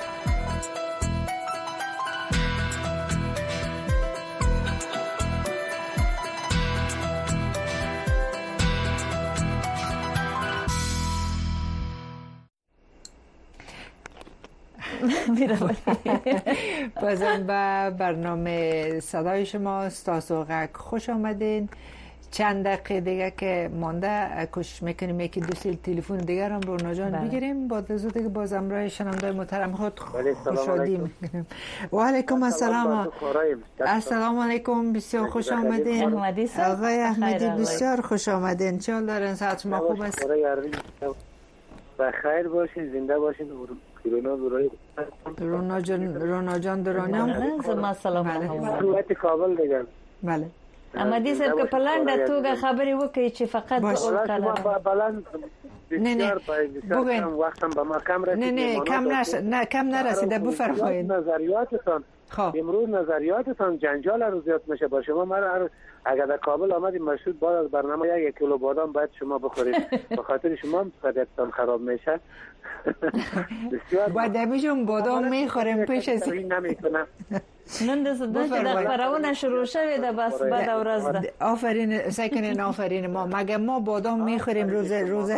بازم به برنامه صدای شما تاسو غږ خوش آمدین. چند دقیقه دیگه که مانده کوشش میکنیم یکی دو سیل تلفن دیگر هم رونا جان بگیریم. با دزو دیگه باز امرای شنونده محترم خود خوشحالی میکنیم. و علیکم السلام. السلام علیکم، بسیار خوش آمدین آقای احمدی، بسیار خوش آمدین. چه حال دارین؟ صحت شما خوب است؟ بخیر باشین، زنده باشین. رونا برای رونا جان رونا جان درانم زما سلام علیکم. کابل دیگه. بله. احمدی صاحب که پلنډه توګه خبرې وکړي چې فقط په بلند نه نه بگوین وقتم به ما کم رسید. نه نه کم نش نه کم نرسیده، بفرمایید. نظریاتتان امروز نظریاتتان جنجال روز زیاد میشه. با شما مرا اگر در کابل آمدیم مشروط بعد از برنامه یک کیلو بادام باید شما بخورید. به خاطر شما طبیعتتان خراب میشه. بسیار باید میشم بادام میخوریم پیش از این نمیکنم. نن د زده د خبرونه شروع شوه د بس بعد ورځ ده. آفرین سکنن، آفرین. ما مگه ما بادام میخوریم روز روز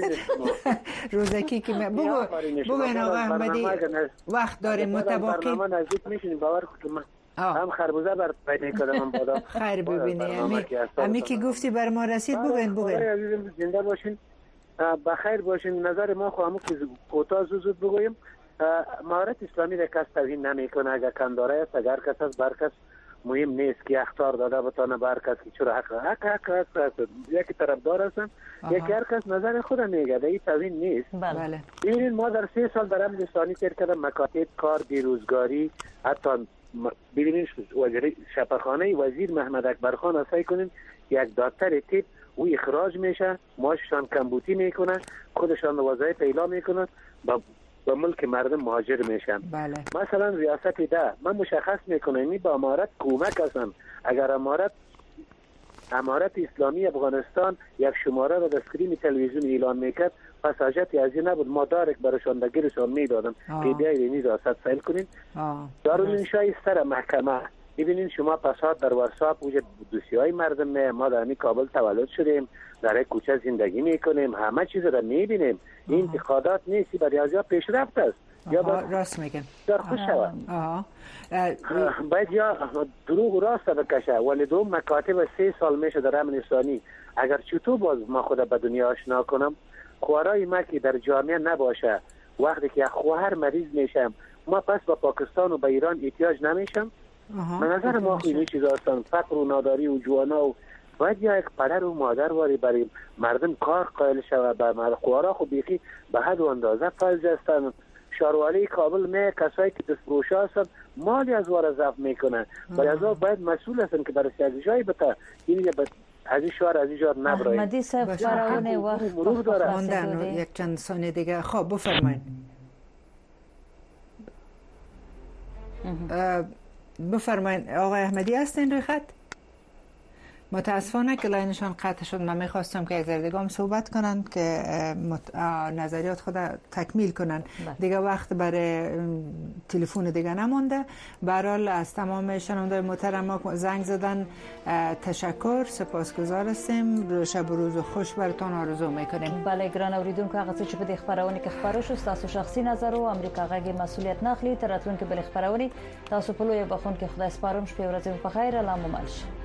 روزکی که بگو بگو آقا احمدی وقت داریم متباقی برنامه نزدیک میشین باور کنید. هم خربوزه بر پیدا کردم بادام. خیر ببینی امی امی که گفتی بر ما رسید. بگوین بگوین عزیزم زنده باشین، بخیر باشین. نظر ما خواهم که کوتاه زود بگویم. مهارت اسلامی را کس توهین نمیکنه. اگر کنداره است، اگر کس است، بر کس مهم نیست که اخطار داده بتانه بر کس که چرا حق حق حق است. یکی طرفدار هستن، یکی هر کس نظر خود میگه. در این توهین نیست. بله. ببینید ما در سه سال در امن اسلامی تیر کردم، مکاتب، کار، بیروزگاری، حتی ببینید وزیر شفاخانه وزیر محمد اکبر خان اسای کنین یک دکتر تیپ او اخراج میشه، ماششان کمبوتی میکنه، خودشان وظایف اعلام میکنه، با به ملک مردم مهاجر میشن. بله. مثلا ریاست ده من مشخص میکنم این با امارت کمک هستم. اگر امارت امارت اسلامی افغانستان یک شماره را در اسکرین تلویزیون اعلان میکرد، پس حاجتی از این نبود ما دارک برشان دگیرشان میدادم که بیایید این ریاست فعل کنین. دارالانشای سر محکمه. ببینین شما پسات در واتساپ وجود دوسیای مردم نه، ما در کابل تولد شدیم، در کوچه زندگی میکنیم، همه چیز را میبینیم. این انتقادات نیست، برای ازیا پیشرفت است. یا راست میگن در خوش شود. باید یا دروغ راست بکشه. ولی دوم مکاتب سه سال میشه در امن اسلامی. اگر چطور باز ما خود به دنیا آشنا کنم، خوارای ما که در جامعه نباشه، وقتی که خواهر مریض میشم، ما پس با پاکستان و با ایران احتیاج نمیشم. من نظر ما خیلی چیز هستن، فقر و ناداری و جوانا و باید یا یک پدر و مادر واری برای مردم کار قائل شود. بر خوارا خو بیخی به حد و اندازه فلج هستن. شاروالی کابل می کسایی که دستفروش هستن مالی از وار ضبط میکنن. ولی از باید مسئول هستن که برای از جای بتا این از این شوار از این جار نبرای. احمدی صاحب فرعون وقت مرور داره. ماندن یک چند ثانیه دیگه. خب بفرمایید. بفرمایید آقای احمدی هستین روی خط؟ متاسفانه که لاینشان قطع شد. من میخواستم که یک ذره دیگه هم صحبت کنن که نظریات خود تکمیل کنن. دیگه وقت برای تلفن دیگه نمونده. به هر حال از تمام شنوندگان محترم زنگ زدن تشکر، سپاسگزار هستیم. شب و روز خوش براتون آرزو میکنیم. بله ګران اوریدونکو، هغه څه چې په دې خبرونه کې خبرو شو تاسو شخصي نظر او امریکا غږی مسؤلیت نه اخلي. تراتون کې بل خبرونه تاسو په لوی بخون کې خدای سپارم. شپه ورځ په خیر. الله مو مل.